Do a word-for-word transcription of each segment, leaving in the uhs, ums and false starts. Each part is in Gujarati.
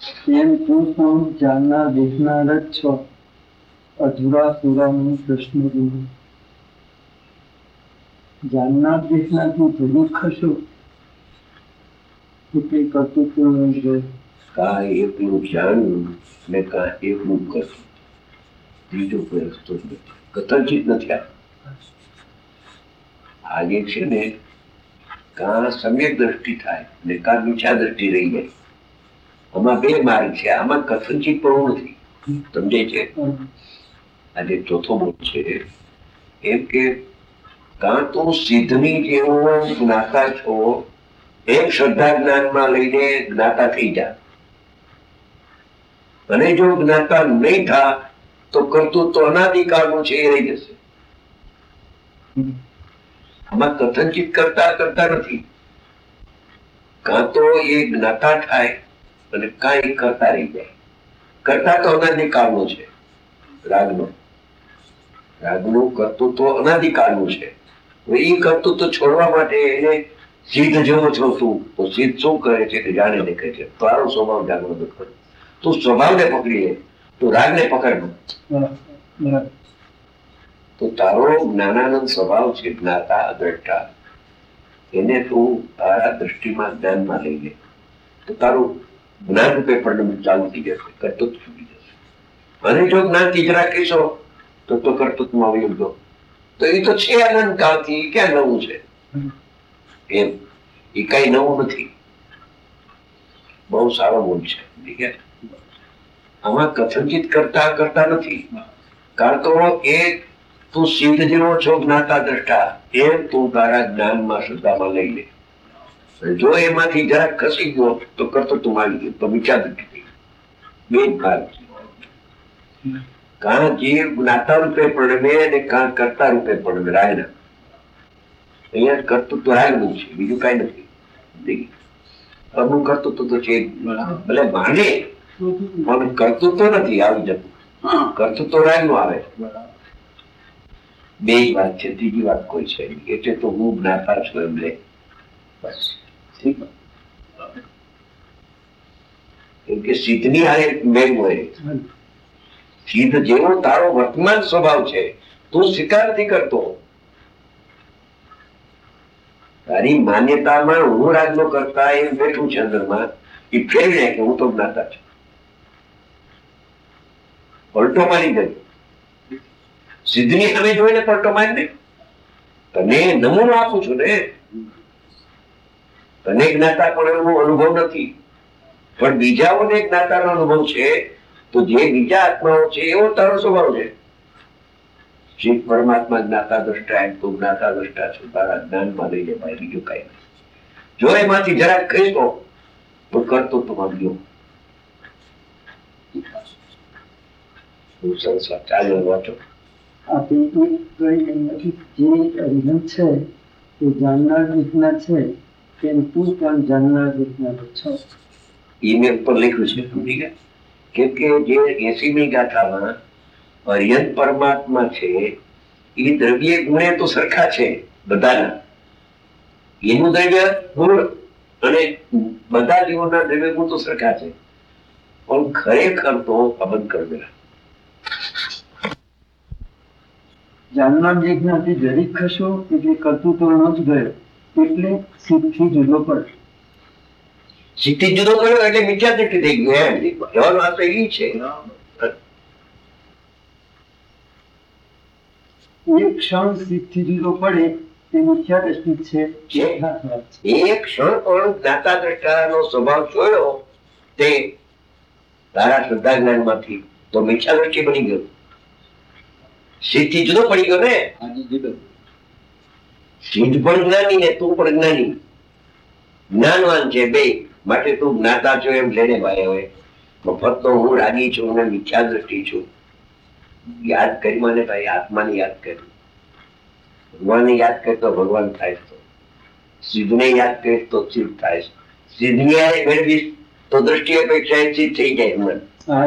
એમ તું પણ જાણનાર દેખનાર જ છો, અધૂરા પુરાનું કૃષ્ણ ગુરુ. જાણનાર દેખનાર તું જરૂર ખશો કે કઈ કર્તૃત્વ નહીં રહે. કા એકલું જાણવું ને કા એકલું કરવું, ત્રીજો કોઈ રસ્તો જ નથી, કથનચિત નથી. આજે છે ને કા સમ્યક દ્રષ્ટિ થાય ને કા મિથ્યા દ્રષ્ટિ રહી જાય. આમાં બે માર્ગ છે, આમાં કથનચિત પણ નથી. સમજે છે? આજે ચોથો બોધ છે એમ કે કાં તો સિદ્ધની જેવો જ્ઞાતા છો એમ શ્રદ્ધા જ્ઞાનમાં લઈને જ્ઞાતા થઈ જા, અને જો જ્ઞાતા નહીં થા તો કર્તૃત્વ અનાદિકાળનું છે એ રહી જશે. આમાં કથનચિત કરતા કરતા નથી. કાં તો એ જ્ઞાતા થાય અને કાંઈ કરતા રહી જાય. કરતા તો અનાદિકાળનો છે, રાગનો રાગનું કર્તૃત્વ અનાદિકાળનું છે. એ કર્તૃત્વ છોડવા માટે એને સિદ્ધ જેવો છો તું, તો સિદ્ધ શું કરે છે કે જાણે દેખે છે. તારો સ્વભાવ જાગૃત કરે, તું સ્વભાવને પકડી લે, તું રાગને પકડ. તો તારો જ્ઞાનાનંદ સ્વભાવ છે, જ્ઞાતા દ્રષ્ટા, એને તું તારા દ્રષ્ટિમાં જ્ઞાનમાં લઈ લે તો તારું જ્ઞાન રૂપે પરિણામ ચાલુ થઈ જશે, કર્તૃત્વ છૂટી જશે. અને જો જ્ઞાન થી જ રાખીશો તો તો કર્તૃત્વમાં વયું ગયો, તો એ તો છે અનંત કાળથી, ક્યાં નવું છે એમ, એ કઈ નવું નથી. બહુ સારો બોલ છે. આમાં કથનચિત કરતા કરતા નથી. કારણ તો એ તું સિદ્ધ જેવો છો જ્ઞાતા દ્રષ્ટા, એમ તું તારા જ્ઞાનમાં શ્રદ્ધામાં લઈ લે. જો એમાંથી જરાક ખસી ગયો તો કર્તૃત્વ આવી ગયો, તો વિચાર નથી. બે ભાગ છે, કાં જીવ જ્ઞાતા રૂપે પડમે અને કાં કર્તા રૂપે પડમે. રાગના અહીંયા કર્તૃત્વ રાગનું છે, બીજું કઈ નથી. અમુક કર્તૃત્વ તો છે, ભલે માને પણ કર્તૃત્વ નથી આવી જતું. કર્તૃત્વ રાગનું આવે. બે વાત છે, ત્રીજી વાત કોઈ છે એટલે તો હું જ્ઞાતા છું એમ લે બસ. કેમ કે સિદ્ધની હારે મેળ હોય. સિદ્ધ જેવો તારો વર્તમાન સ્વભાવ છે, તું સ્વીકાર નથી કરતો. તારી માન્યતામાં હું રાજનો કરતા એ બેઠું છે અંદરમાં, એ ફેરવી નાખે હું તો જ્ઞાતા છું. પલટો મારી ગયો. સિદ્ધની સામે જોઈને પલટો મારી દે. તને નમૂનો આપું છું ને, તને જ્ઞાતા પણ એનો અનુભવ નથી, પણ બીજાઓને જ્ઞાતાનો અનુભવ છે. તો જે બીજા આત્માઓ છે એવો તારો સ્વભાવ છે. શિવ પરમાત્મા જ્ઞાતા દ્રષ્ટા, એમ તું જ્ઞાતા દ્રષ્ટા છું, તારા જ્ઞાનમાં લઈ લે ભાઈ, બીજું કઈ નહીં. જો એમાંથી જરાક કહીશો તો કરતો તો ગયો. ચાલો વાંચો. આ પેલું કઈ નથી, જે અરિહંત છે તે જાણનાર દેખનાર છે, તેમ તું પણ જાણનાર દેખનાર છો. ઈમેલ પર લખ્યું છે, સમજી ગયા? કેમ કે જે એસીમી ગાથામાં અરિહંત પરમાત્મા છે એ દ્રવ્ય ગુણે તો સરખા છે બધાના. એનું દ્રવ્ય ગુણ અને બધા જીવોના દ્રવ્ય ગુણ તો સરખા છે, પણ ખરેખર તો અબંધ કરવેલા. જાણનાર દેખનારથી જરીક ખસો એટલે કર્તૃત્વનો જ ગયો, એટલે સિદ્ધથી જુદો પડે. સિદ્ધિ જુદો કર્યો એટલે મિથ્યા દ્રષ્ટિ થઈ ગયું. એમ જવાનો આ તો એ છે. એક ક્ષણ સિદ્ધથી જુદો પડે તે મિથ્યા દ્રષ્ટિ છે. એક ક્ષણ પણ જ્ઞાતા દ્રષ્ટાનો સ્વભાવ જોયો તે તારા શ્રદ્ધા જ્ઞાન માંથી, તો મિથ્યા દ્રષ્ટિ બની ગયો. સિદ્ધિ જુદો પડી ગયો ને. સિદ્ધ પણ જ્ઞાની ને તું પણ જ્ઞાની, જ્ઞાનવાન છે બે, માટે તું જ્ઞાતા છો એમ લઈને ભાઈ. હવે મફત તો હું રાગી છું ને મિથ્યા દ્રષ્ટિ છું. યાદ કરી મને ભાઈ, આત્માને યાદ કરી, ભગવાનને યાદ કરે તો ભગવાન થાય, તો સિદ્ધને યાદ કરે તો સિદ્ધ થાય. સિદ્ધની યાદ મેળવીશ તો દ્રષ્ટિ અપેક્ષા સિદ્ધ થઈ જાય. મન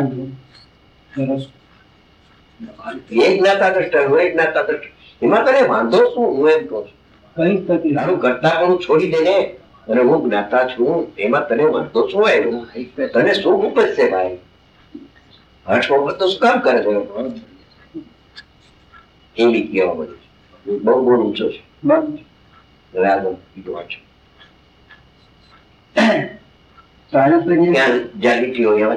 એક જ્ઞાતા દ્રષ્ટા, હું એક જ્ઞાતા દ્રષ્ટા, એમાં તને વાંધો શું? હું એમ કહું છું તારું કરતા પણ છોડી દે ને. અને હું જ્ઞાતા છું એમાં તને વાંધો શું આવ્યો? તને સુખ ઉપજશે ભાઈ, હર્ષ વગર તો શું કામ કરે છે? એવી કહેવા બધું બહુ બહુ ઊંચો છે. રાગ કીધું વાંચો ત્યાં જાગૃતિ હોય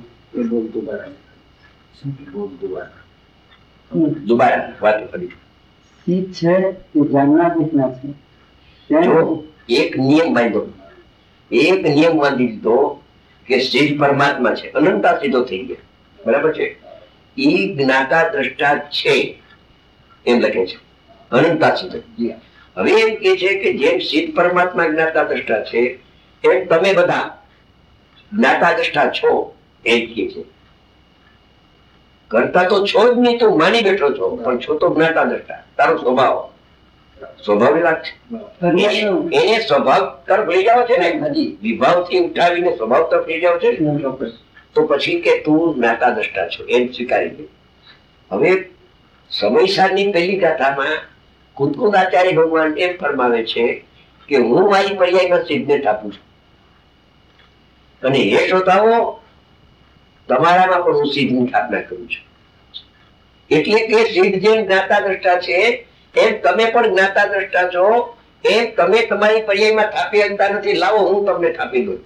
દુબારા વાતો કરી. શીત છે એ જાણનાર દેખનાર છે. જો એક નિયમ બાંધ્યો, એક નિયમ બાંધી દીધો કે સિદ્ધ પરમાત્મા છે, અનંતા સીધો થઈ ગયા. બરાબર છે? ઈ જ્ઞાતા દ્રષ્ટા છે એમ લખે છે, અનંતા સીધો. હવે એમ કે છે કે જેમ સિદ્ધ પરમાત્મા જ્ઞાતા દ્રષ્ટા છે એમ તમે બધા જ્ઞાતા દ્રષ્ટા છો એમ કે છે. કરતા તો છો જ નહીં, તું માની બેઠો છો, પણ છો તો જ્ઞાતા દ્રષ્ટા. તારો સ્વભાવ સ્વભાવ લાગે એને સ્વભાવ તરફ લઈ જાવ છે ને, વિભાવ થી ઉઠાવીને સ્વભાવ તરફ લઈ જાવ છે ને, તો પછી કે તું જ્ઞાતા દ્રષ્ટા છો એમ સ્વીકારી દે. હવે સમયસારની પહેલી ગાથામાં કુદકુદાચાર્ય ભગવાન એમ ફરમાવે છે કે હું મારી પર્યાયમાં સિદ્ધને ઠાપું છું, અને એ શ્રોતાઓ તમારામાં પણ હું સિદ્ધની સ્થાપના કરું છું. એટલે કે સિદ્ધ જેમ જ્ઞાતા દ્રષ્ટા છે એમ તમે પણ જ્ઞાતા દ્રષ્ટા છો. એમ તમે તમારી પર્યાયમાં થાપી શકતા નથી, લાવો હું તમને થાપી દઉં.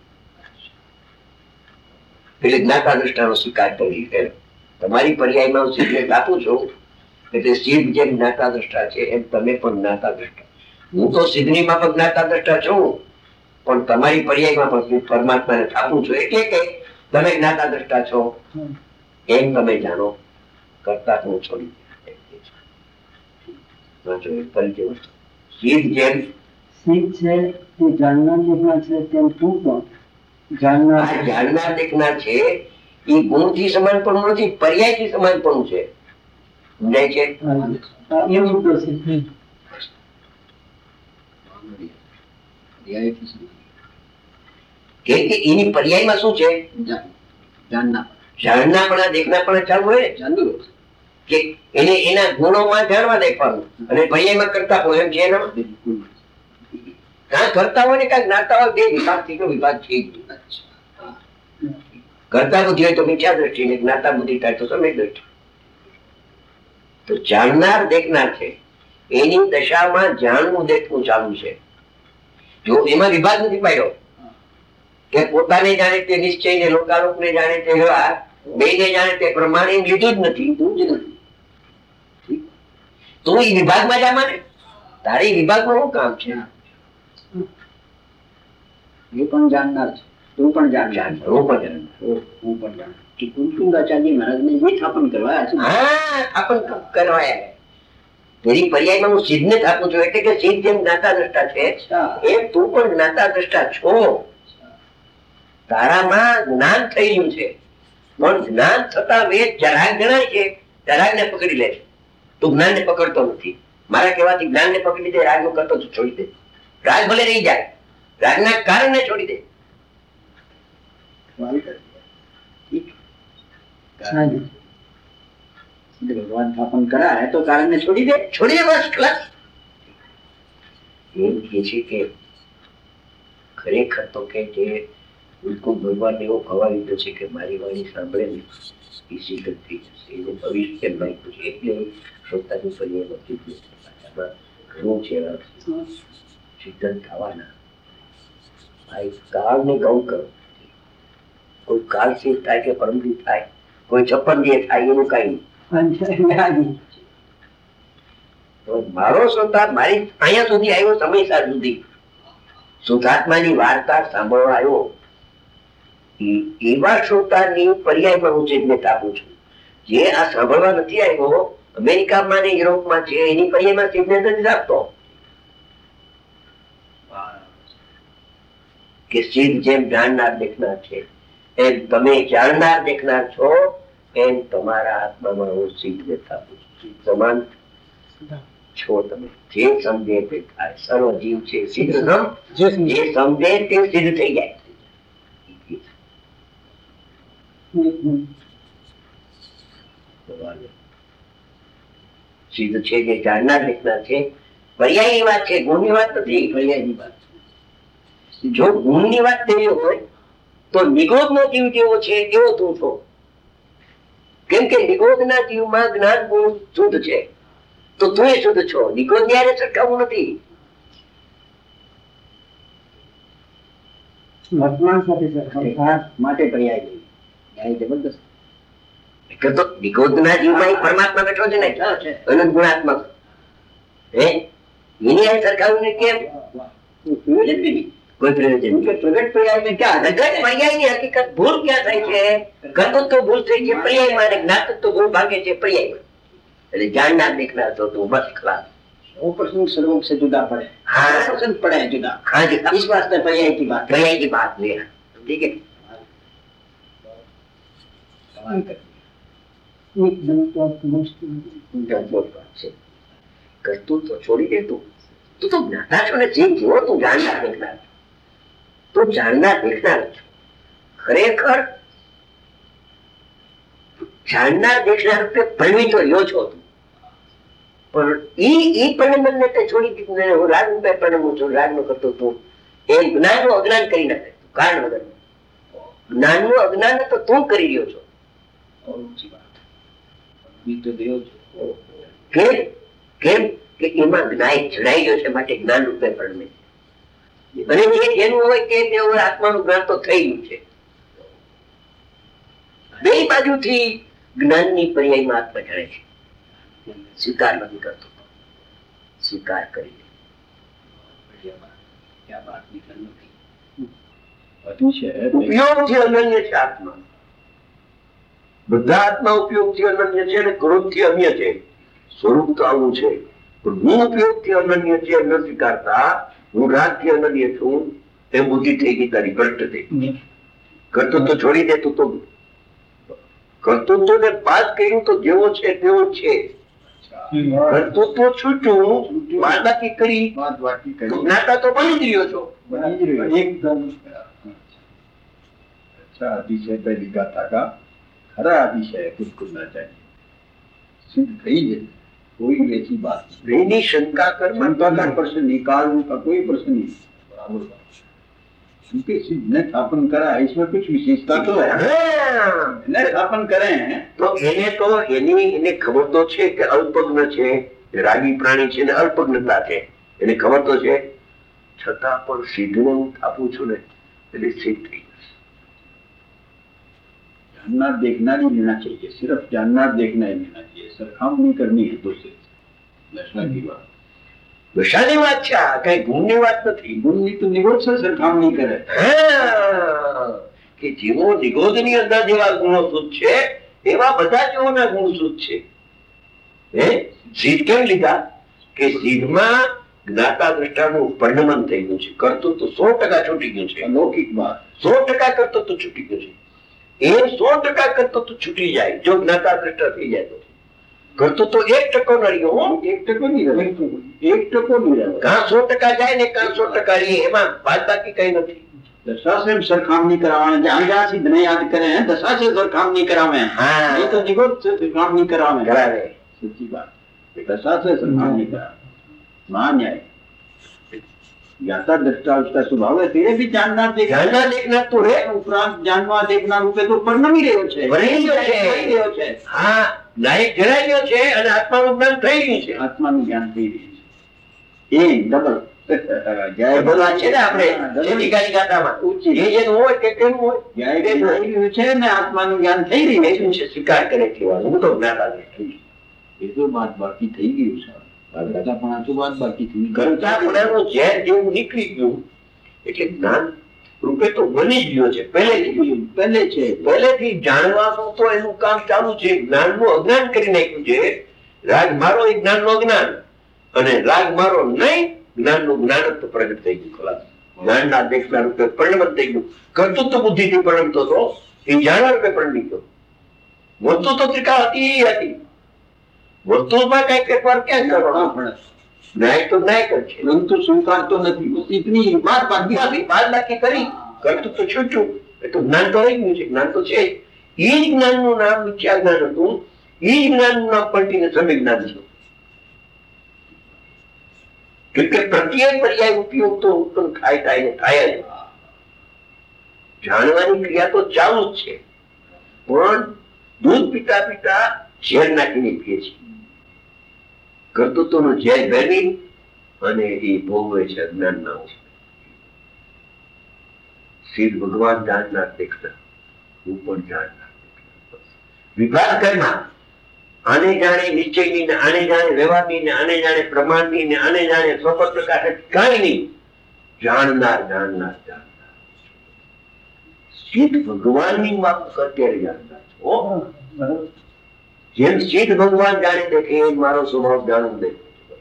એટલે જ્ઞાતા દ્રષ્ટાનો સ્વીકાર કરી તમારી પર્યાયમાં હું સિદ્ધને થાપું છું. એટલે સિદ્ધ જેમ જ્ઞાતા દ્રષ્ટા છે એમ તમે પણ જ્ઞાતા દ્રષ્ટા. હું તો સિદ્ધની માફક જ્ઞાતા દ્રષ્ટા છું, પણ તમારી પર્યાયમાં પણ પરમાત્માને થાપું છું. એટલે કે તમે જ્ઞાતા દ્રષ્ટા છો એમ તમે જાણો, કરતા હું છોડી. સિદ્ધ જેમ શીત છે એ જાણનાર દેખનાર છે તેમ તું પણ જાણનાર જાણનાર દેખનાર છે. એ ગુણ થી સમાન પણ નથી, પર્યાય થી સમાન પણ છે. સમજાય છે? એવું તો છે. કે એની પર્યાયમાં શું છે? જાણનાપણા દેખનાપણા ચાલુ હોય ને, કે એને એના ગુણોમાં જાણવા દેખવાનું, અને પર્યાયમાં કરતા હોય એમ છે. એના કાં કરતા હોય ને કાંક જ્ઞાતા હોય, બે વિભાગ થી વિભાગ છે. કરતા બુદ્ધિ હોય તો મિથ્યા દ્રષ્ટિ, ને જ્ઞાતા બુદ્ધિ થાય તો સમય દ્રષ્ટિ. તો જાણનાર દેખનાર છે એની દશામાં જાણવું દેખવું ચાલુ છે. જો એમાં વિભાગ નથી પાડ્યો કે પોતાને જાણે તે નિશ્ચય ને લોકારોપ ને જાણે તે વ્યવહાર, બે ને જાણે તે પ્રમાણે લીધું જ નથી. તું જ નથી, તું એ વિભાગમાં જા માને. તારી વિભાગમાં શું કામ છે? એ પણ જાણનાર છે, તું પણ જાણનાર, હું પણ જાણનાર. હું પણ જાણનાર. કે કુલકુંદાચાર્ય મહારાજને જે સ્થાપન કરવા છે, હા, સ્થાપન કરવાયા. તેની પર્યાયમાં હું સિદ્ધને થાપું છું. એટલે કે સિદ્ધ જેમ જ્ઞાતા દ્રષ્ટા છે એમ તું પણ જ્ઞાતા દ્રષ્ટા છો. તારામાં જ્ઞાન થઈ રહ્યું છે, પણ જ્ઞાન થતા વેદ જરાક જણાય છે, જરાક ને પકડી લે છે. તું જ્ઞાન ને પકડતો નથી. મારા કહેવાથી જ્ઞાન ને પકડી દે, રાગ નું કરતો છોડી દે. રાગ ભલે રહી જાય, રાગના કારણને છોડી દે. ભગવાન સ્થાપન કરાય તો કારણને છોડી દે, છોડી દે બસ. ક્લાસ એમ કે છે કે ખરેખર તો કે જે બિલકુલ ભગવાન એવો ભવા લીધો છે કે મારી વાણી સાંભળે ને એ સિદ્ધ થઈ જશે. એને ભવિષ્ય નાખ્યું છે. એટલે શ્રોતાની પર્યાયમાં ઘણું છે સિદ્ધ થવાના. કાળ ને ગૌ કરો. કોઈ કાળ સિદ્ધ થાય કે પરમથી થાય, કોઈ છપ્પન જે થાય એનું કઈ નહીં. મારો શ્રોતા મારી અહીંયા સુધી આવ્યો, સમયસાર સુધી શુદ્ધાત્માની વાર્તા સાંભળવા આવ્યો. એવા શ્રોતાની પર્યાયમાં હું સિદ્ધને આપું છું. જે આ સાંભળવા નથી આવ્યો, અમેરિકામાં ને યુરોપમાં છે, એની પર્યાયમાં સિદ્ધને નથી આપતો. કે સિદ્ધ જેમ જાણનાર દેખનાર છે એમ તમે જાણનાર દેખનાર છો, એમ તમારા આત્મામાં હું સિદ્ધ આપું છું. સમાન છો તમે. જે સમજે તે થાય. સર્વ જીવ છે સિદ્ધ સમ, જે સમજે તે સિદ્ધ થઈ જાય. સિદ્ધ છે જે જાણનાર દેખનાર છે. પર્યાયની વાત છે, ગુણની વાત નથી. પર્યાયની વાત જો ગુણની વાત થઈ હોય તો નિગોદનો જીવ કેવો છે એવો તું છો. કેમ કે નિગોદના જીવમાં જ્ઞાન ગુણ શુદ્ધ છે તો તું એ શુદ્ધ છો. નિગોદ યારે સરખાવું નથી. વર્તમાન સાથે સરખાવ માટે પર્યાય નહીં. ન્યાય જબરદસ્ત. તો નિગોદના જીવમાં એક પરમાત્મા બેઠો છે ને, અનંત ગુણાત્મક. હે એની આ સરખાવણી કેમ? કોઈ પ્રયોજન પ્રગટ પર્યાય ક્યાં પ્રગટ પર્યાયની હકીકત ભૂલ ક્યાં થાય છે? કર્તૃત્વ ભૂલ થઈ છે પર્યાયમાં અને જ્ઞાતૃત્વ ભૂલ ભાગે છે પર્યાયમાં. એટલે જાણનાર દેખનાર તો તું બસ ખલાસ. वो प्रश्न सर्वों से जुदा पड़े. हाँ प्रश्न पड़े जुदा. हाँ जुदा. इस वास्ते पर्याय की बात पर्याय की बात नहीं है. ठीक है. કરતું તો છોડી દે. તું તું તો જ્ઞાતા છો ને, જે જેવો તું જાણનાર દેખનાર તું જાણનાર દેખનાર છો. ખરેખર જાણનાર દેખનાર રૂપે પરણવી તો રહ્યો છો તું. પણ ઈ ઈ પરિણમન ને તે છોડી દીધું ને હું રાગ રૂપે પરિણમું છું. રાગ નો કરતો તું એ જ્ઞાન નું અજ્ઞાન કરી નાખે કારણ વગર. જ્ઞાન નું અજ્ઞાન તો તું કરી રહ્યો છો. કેમ કેમ કે એમાં જ્ઞાન જણાઈ ગયો છે માટે જ્ઞાન રૂપે પરિણમે. અને એ જેનું હોય તે તેઓ આત્માનું જ્ઞાન તો થઈ ગયું છે. બે બાજુથી જ્ઞાનની પર્યાયમાં આત્મા જણાય છે. સ્વીકાર નથી કરતો. સ્વીકાર કરી ઉપયોગથી અનન્ય છે આત્મા. બધા આત્મા ઉપયોગથી અનન્ય છે અને ક્રોધથી અન્ય છે. સ્વરૂપ તો આવું છે પણ હું ઉપયોગથી અનન્ય છે ન સ્વીકારતા હું રાગથી અનન્ય છું એ બુદ્ધિ થઈ ગઈ તારી ભ્રષ્ટ થઈ. કરતો તો છોડી દે તું તો કર્તૃત્વ ને પાસ કર્યું તો જેવો છે તેવો છે. કર્તૃત્વ છૂટું બાદબાકી કરી જ્ઞાતા તો બની જ રહ્યો છો. એકદમ अच्छा अतिशय पहली गाथा का खरा अतिशय बिल्कुल ना चाहिए. सिद्ध થઈ है कोई वैसी बात नहीं. એની શંકા કર शंका का प्रश्न निकालने का कोई प्रश्न नहीं. बराबर बात. क्योंकि सिद्ध ने स्थापन करा है इसमें कुछ विशेषता तो है. ने स्थापन करे हैं તો એને તો એની એને ખબર તો છે કે અલ્પજ્ઞ છે, રાગી પ્રાણી છે ને અલ્પજ્ઞતા છે એને ખબર તો છે. છતાં પણ સિદ્ધને હું આપું છું ને એટલે સિદ્ધ થઈ જશે. जानना देखना नहीं लेना चाहिए. सिर्फ जानना देखना ही लेना चाहिए. सरखामणी करनी है तो से दशा की बात. દશાની વાત છે, આ કઈ ગુણની વાત નથી. गुण तो निगोद से सरखामणी करे. હા કે જેવો નિગોદની અંદર જેવા ગુણો શુદ્ધ છે એવા બધા જીવોના ગુણ શુદ્ધ છે. હે સિદ્ધ કેમ લીધા કે સિદ્ધમાં જ્ઞાતા દ્રષ્ટાનું પરિણમન થઈ ગયું છે. કરતું તો સો ટકા છૂટી ગયું છે. अलौकिक बात. સો ટકા કરતો તો છૂટી ગયું છે. એ સો ટકા કરતો તો છૂટી જાય જો જ્ઞાતા દ્રષ્ટા થઈ જાય તો. કરતો તો એક ટકો ન રહ્યો. एक टको नहीं रहे. एक टको नहीं रहे. કાં સો ટકા જાય ને કાં સો ટકા રહે એમાં બાદ બાકી કઈ નથી. दशा से हम सरखामणी करावे. जहाँ जहाँ सिद्ध ने याद करे हैं दशा से सरखामणी करावे. हाँ नहीं तो निगोद से सरखामणी करावे. કરાવે. सच्ची बात. दशा से सरखामणी करावे. महान्याय. ज्ञाता दृष्टा उसका स्वभाव है. तेरे भी जानना देखना જાણનાર દેખનાર તો રે. उपरांत जानवा देखना रूपे तो परिणमी રહ્યો છે. વળી ગયો છે. વળી ગયો છે. હા નાયક જણાઈ ગયો છે અને આત્માનું જ્ઞાન થઈ ગયું છે. આત્માનું જ્ઞાન થઈ રહ્યું છે. એ ડબલ જય બોલવા છે ને આપણે શેતિકાની ગાથામાં. એ જેનું હોય તે તેનું હોય. જય થઈ રહ્યું છે ને આત્માનું જ્ઞાન થઈ રહ્યું છે. શું છે સ્વીકાર કરે કહેવાનું. હું તો જ્ઞાતા દ્રષ્ટા. એ તો બાદ બાકી થઈ ગયું છે. કરતા પણ આ તો બાદ બાકી થઈ ગયું. કરતાપણાનું ઝેર જેવું નીકળી ગયું એટલે જ્ઞાન રૂપે તો બની જ ગયો છે પહેલેથી. પહેલે છે પહેલેથી જાણવાનું તો એનું કામ ચાલુ છે. જ્ઞાનનું અજ્ઞાન કરી નાખ્યું છે. રાગ મારો એ જ્ઞાનનું અજ્ઞાન અને રાગ મારો નહીં જ્ઞાનનું જ્ઞાન તો પ્રગટ થઈ ગયું. ખલાસ જ્ઞાનના દેખના રૂપે પરિણમન થઈ ગયું. કરતું તો બુદ્ધિથી પરિણમતો હતો એ જાણવા રૂપે પરિણમી ગયો. વસ્તુ તો ત્રિકા હતી એ હતી. વસ્તુમાં કઈ ફેરફાર ક્યાં કરવાનો? ન્યાય તો ન્યાય કર છે પરંતુ સ્વીકારતો નથી. બસ ઇતની બાત બાકી બાદ બાકી કરી કરતું તો છૂટું. એ તો જ્ઞાન તો રહી ગયું છે. જ્ઞાન તો છે. એ જ જ્ઞાનનું નામ મિથ્યા જ્ઞાન હતું. એ જ જ્ઞાનનું નામ પલટીને સમ્યક જ્ઞાન હતું. કેમ કે પ્રત્યેક પર્યાય ઉપયોગ તો ઉત્પન્ન થાય થાય ને થાય જ. જાણવાની ક્રિયા તો ચાલુ જ છે, પણ દૂધ પીતા પીતા ઝેર નાખીને પીએ છે. કર્તૃત્વનું ઝેર ભેળવી અને એ ભોગવે છે અજ્ઞાનના. સિદ્ધ ભગવાન જાણનાર દેખતા, હું પણ જાણનાર દેખતા. વિભાગ કરનાર, આને જાણે નિશ્ચયની ને આને જાણે વ્યવહારની ને આને જાણે પ્રમાણની ને આને જાણે સ્વપર પ્રકાશ, કાંઈ નહીં. જાણનાર જાણનાર જાણનાર સિદ્ધ ભગવાનની વાત અત્યારે જાણનાર છો. જેમ સિદ્ધ ભગવાન જાણે દેખે એમ મારો સ્વભાવ જાણવું દે.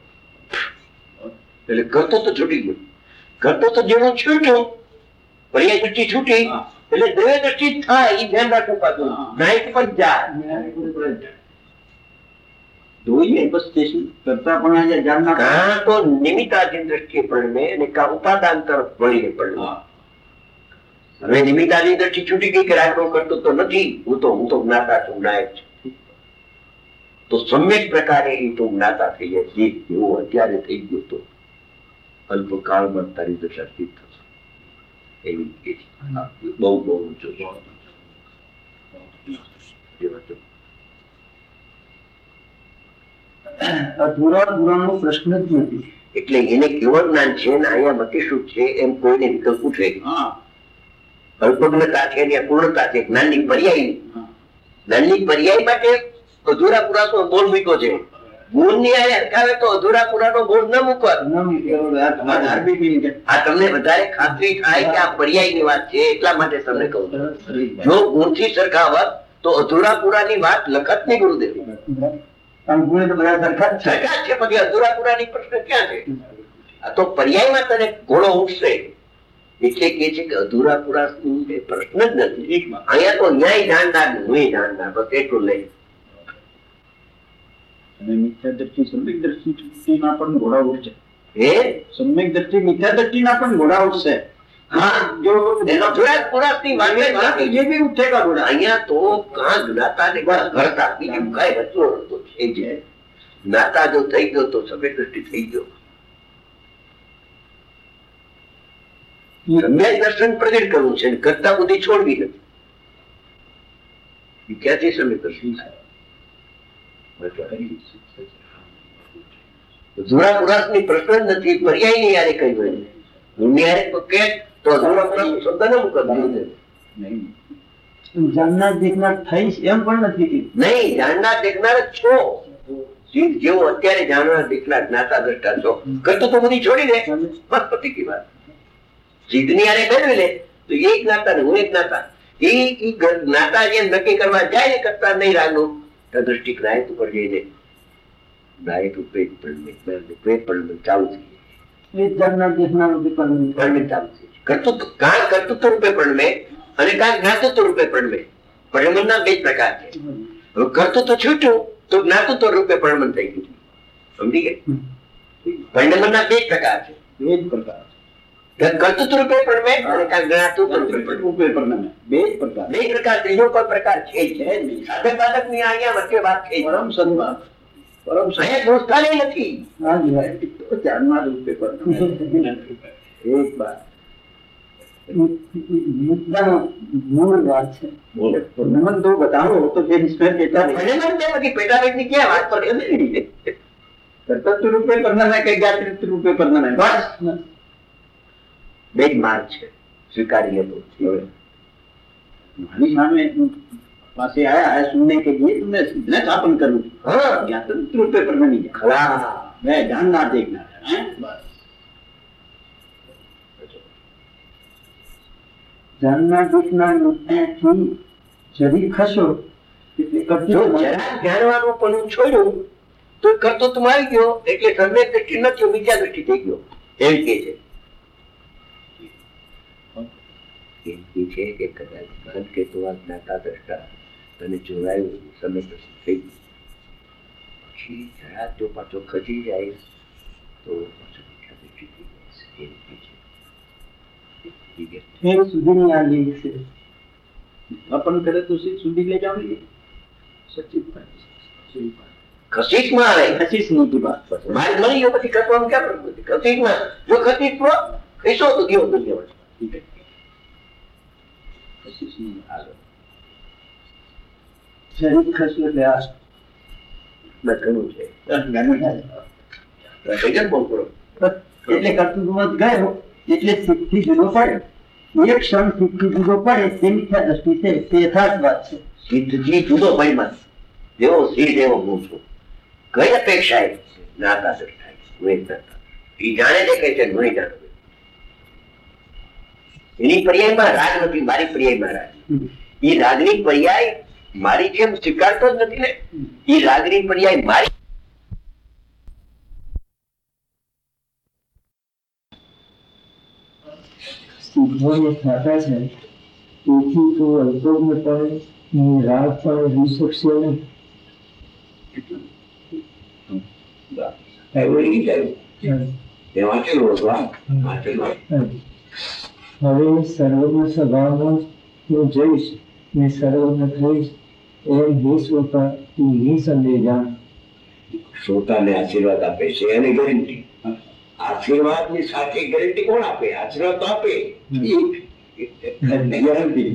એટલે કરતો તો છૂટી ગયો. કરતો તો જેવો છૂટ્યો, પર્યાય દૃષ્ટિ છૂટી એટલે દ્રવ્ય દૃષ્ટિ થાય. એ ધ્યાન રાખવું પાછું. નાયક પર જાય જોઈએ બસ તે શું કરતા પણ આજે જાણનાર કાં તો નિમિત્તાધીન દ્રષ્ટિએ પરિણમે અને કાં ઉપાદાન તરફ વળીને પરિણમે. હવે નિમિત્તાધીન દ્રષ્ટિ છૂટી ગઈ કે રાગનો કરતો તો નથી, હું તો હું તો જ્ઞાતા છું, નાયક છું, તો સમ્યક પ્રકારે એ તો જ્ઞાતા થઈ જાય છે. એવું અત્યારે થઈ ગયું તો અલ્પકાળમાં તારી દશા સ્થિત થશે એવી કે છે. બહુ બહુ ઊંચો છે. અધૂરા પુરાણનો પ્રશ્ન જ નથી. એટલે એને કેવળ જ્ઞાન છે ને અહીંયા મતિ શું છે એમ કોઈને વિકલ્પ પૂછે. અલ્પજ્ઞતા છે ને પૂર્ણતા છે, જ્ઞાનની પર્યાય. જ્ઞાનની પર્યાય માટે અધૂરા પુરાનો બોલ મૂક્યો છે. ગુણ ની આ અટકાવે તો અધૂરા પુરાનો બોલ ન મૂકો. આ તમને વધારે ખાતરી થાય કે આ પર્યાય ની વાત છે એટલા માટે તમને કહું છું. જો ગુણ થી સરખાવત તો અધૂરા પુરાની વાત લખત નહીં ગુરુદેવ. સરખા છે, પછી અધૂરા પુરાની પ્રશ્ન ક્યાં છે? આ તો પર્યાયમાં તને ઘોડો ઉઠશે એટલે કે છે કે અધૂરા પુરા પ્રશ્ન જ નથી. અહીંયા તો ન્યાય જાણનાર હું જાણનાર, બસ એટલું લઈ. અને મિથ્યા દ્રષ્ટિ સમ્યક દ્રષ્ટિના પણ ઘોડા ઉઠશે. હે સમ્યક દ્રષ્ટિ મિથ્યા દ્રષ્ટિના પણ ઘોડા ઉઠશે. હા, જો એનો અધૂરા પુરાની વાત નથી. જે બી ઉઠેગા ઘોડા. અહીંયા તો કાં જ્ઞાતા ને કાં કરતા, બીજું કાંઈ વસ્તુ છે જ. જ્ઞાતા જો થઈ ગયો તો સમ્યક દ્રષ્ટિ થઈ ગયો. સમ્યક દર્શન પ્રગટ કરવું છે, કરતા બુદ્ધિ છોડવી નથી. ક્યાંથી સમ્યક દર્શન થાય? અધૂરા પુરાની પ્રશ્ન નથી, પર્યાય ની યારે કહ્યું. દુનિયારે તો કે તો અધૂરા પુરાનો શબ્દ ન મૂકતો. જાણનાર દેખનાર થઈશ એમ પણ નથી કીધું. નહીં, જાણનાર દેખનાર જ છો. સિદ્ધ જેવો અત્યારે જાણનાર દેખનાર જ્ઞાતા દ્રષ્ટા છો. કરતો તો બધી છોડી દે, બસ પતી ગઈ વાત. સિદ્ધ ની યારે ગણવી લે તો એ જ્ઞાતા ને હું એક જ્ઞાતા. એ જ્ઞાતા જે નક્કી કરવા જાય ને કરતા નહીં રાગનું દ્રષ્ટિ નાયક ઉપર જઈને નાયક પેટ પણ પેટ પણ ચાલુ થઈ એ જાણનાર દેખનાર રૂપે પરિણમે. જાય. ચાલુ થઈ જાય. કર્તૃત્વ કાં કર્તૃત્વ રૂપે પરિણમે અને કાં જ્ઞાતૃત્વ રૂપે પરિણમે. પરિણમના બે જ પ્રકાર છે. હવે કર્તૃત્વ છૂટ્યું તો જ્ઞાતૃત્વ રૂપે પરિણમન થઈ ગયું. સમજી ગયા? પરિણમના બે જ પ્રકાર છે. બે જ પ્રકાર કર્તૃત્વ રૂપે પરિણમે અને કાં જ્ઞાતૃત્વ રૂપે પરિણમે. રૂપે પરિણમે બે જ પ્રકાર. બે પ્રકાર, ત્રીજો કોઈ પ્રકાર છે જ નહીં. સાધક બાધક ની અહીંયા વચ્ચે વાત છે. પરમ સન્માન પરમ અહીંયા દોસ્તાને નથી. હા જી હા. તો જાણનાર રૂપે પરિણમે એક બાત મુદ્દાનો મૂળ વાત છે. પરિણમન તો બતાવો તો फिर इसमें बेटा પરિણમન તે બાકી પેટાવેદની ક્યાં વાત પર નથી. कर्तव्य रूपे परिणमे કે જ્ઞાતૃત્વ રૂપે પરિણમે બસ બે જ માર્ગ છે, સ્વીકારી લેતો. हमारी सामने पास आया है सुनने के लिए तुमने न स्थापन करूं હા, ज्ञातृत्व रूपे परिणमी ખરા. मैं जानना देखना है बस જાણનાર દેખનાર વૃત્તિથી જરી ખસો એટલે જો કરતું જરા જાણવાનું પણ છોડ્યું તો કર્તૃત્વ આવી ગયો એટલે સમ્યક દ્રષ્ટિ નથી, વિદ્યા દ્રષ્ટિ થઈ ગયો. એમ કે છે એમ કે છે કે કદાચ મહંત કે તો આ જ્ઞાતા દ્રષ્ટા તને જોડાયું સમ્યક દ્રષ્ટિ થઈ ગઈ. પછી જરા જો પાછો ખસી જાય તો પાછો વિદ્યા દ્રષ્ટિ થઈ જાય. એમ કે છે. ઠીક છે. ફેર સુધીની આ લીગ છે. अपन करे तो उसी सुधी ले जाओगे सचिव ખસીસમાં આવે ખસીસ નથી વાત મારે મળી ગયો પછી ખસવાનું ક્યાં પડતું નથી. ખસીસમાં જો ખસીસ તો ખીસો તો ગયો દુનિયામાં. શરીર ખસ્યું એટલે આ બસ ઘણું છે. ગજબ બહુ કરો. એટલે કર્તૃત્વ ગયો એટલે સિદ્ધિ જુદો પડે એક ક્ષણ સિદ્ધિ જુદો પડે તે મિથ્યા દ્રષ્ટિ છે તે યથાર્થ વાત છે. સિદ્ધજી જુદો પરિમાણ જેવો સિદ્ધ એવો હું છું. કઈ અપેક્ષા એ નાતા દ્રષ્ટા હું એક નાતા એ જાણે છે કે છે હું જાણું. એની પર્યાયમાં રાગ નથી, મારી પર્યાયમાં રાગ. એ રાગની પર્યાય મારી જેમ સ્વીકારતો જ નથી ને. એ રાગની પર્યાય મારી સિદ્ધોને થતા છે તેથી તો અલ્પજ્ઞપણે રાગ પણ રહી શકશે નહીં. એવડી જાય તે વાંચેલું હતું. આ વાંચેલું હવે સર્વજ્ઞ સ્વભાવમાં હું જઈશ ને સર્વજ્ઞ થઈશ એમ હે શ્રોતા તું નિસંદેહ જાણ. શ્રોતાને આશીર્વાદ આપે છે એની ગેરંટી. આશીર્વાદ ની સાથે ગેરંટી કોણ આપે? આશીર્વાદ તો આપે ગેરંટી.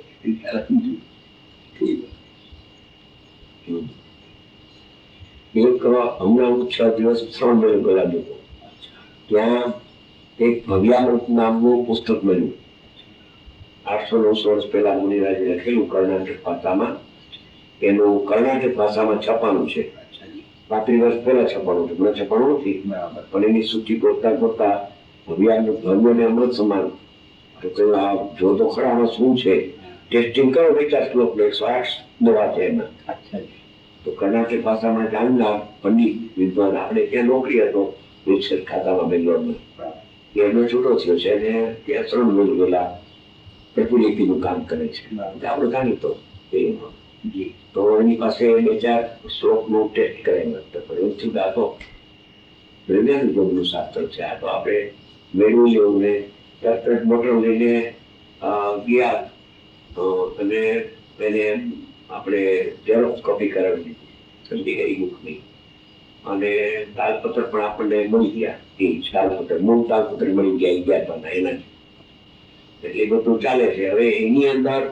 એક હમણાં છ દિવસ શ્રવણ મેળો કરાવ્યો હતો. ત્યાં એક ભવ્યામૃત નામનું પુસ્તક મળ્યું. આઠસો નવસો વર્ષ પહેલા મુનિરાજે લખેલું કર્ણાટક ભાષામાં. એનું કર્ણાટક ભાષામાં છપાનું છે. પાંત્રીસ વર્ષ પહેલા છપાણું છે, હમણાં છપાણું નથી. પણ એની સૂચિ ગોતતા ગોતતા ભવ્યામૃત ધર્મ ને અમૃત સમાન. તો કહ્યું આ જો તો ખરા આમાં શું છે? ટેસ્ટિંગ કરો વિચાર શ્લોક એકસો આઠ દવા છે એમાં. તો કર્ણાટક ભાષામાં જાણનાર પંડિત વિદ્વાન આપણે ત્યાં નોકરી હતો રિસર્ચ ખાતામાં બેંગ્લોરમાં. એનો છૂટો થયો છે અને ત્યાં શ્રમ ગયેલા પેપુલેટીનું કામ કરે છે. આપણે જાણીતો તો એની પાસે બે ચાર શ્લોકનું ટેસ્ટ કરાવી પણ આ તો વિજ્ઞાન યોગનું શાસ્ત્ર છે. આ તો આપણે મેળવી લેવું ને તરત મોટર લઈને ગયા અને એને આપણે ઝેરોક્સ કોપી કરાવી દીધી ગઈ બુકની. અને તાલપત્ર પણ આપણને મળી ગયા. એ તાલપત્ર મૂળ તાલપત્ર મળી ગયા અગિયાર એના. એટલે બધું ચાલે છે. હવે એની અંદર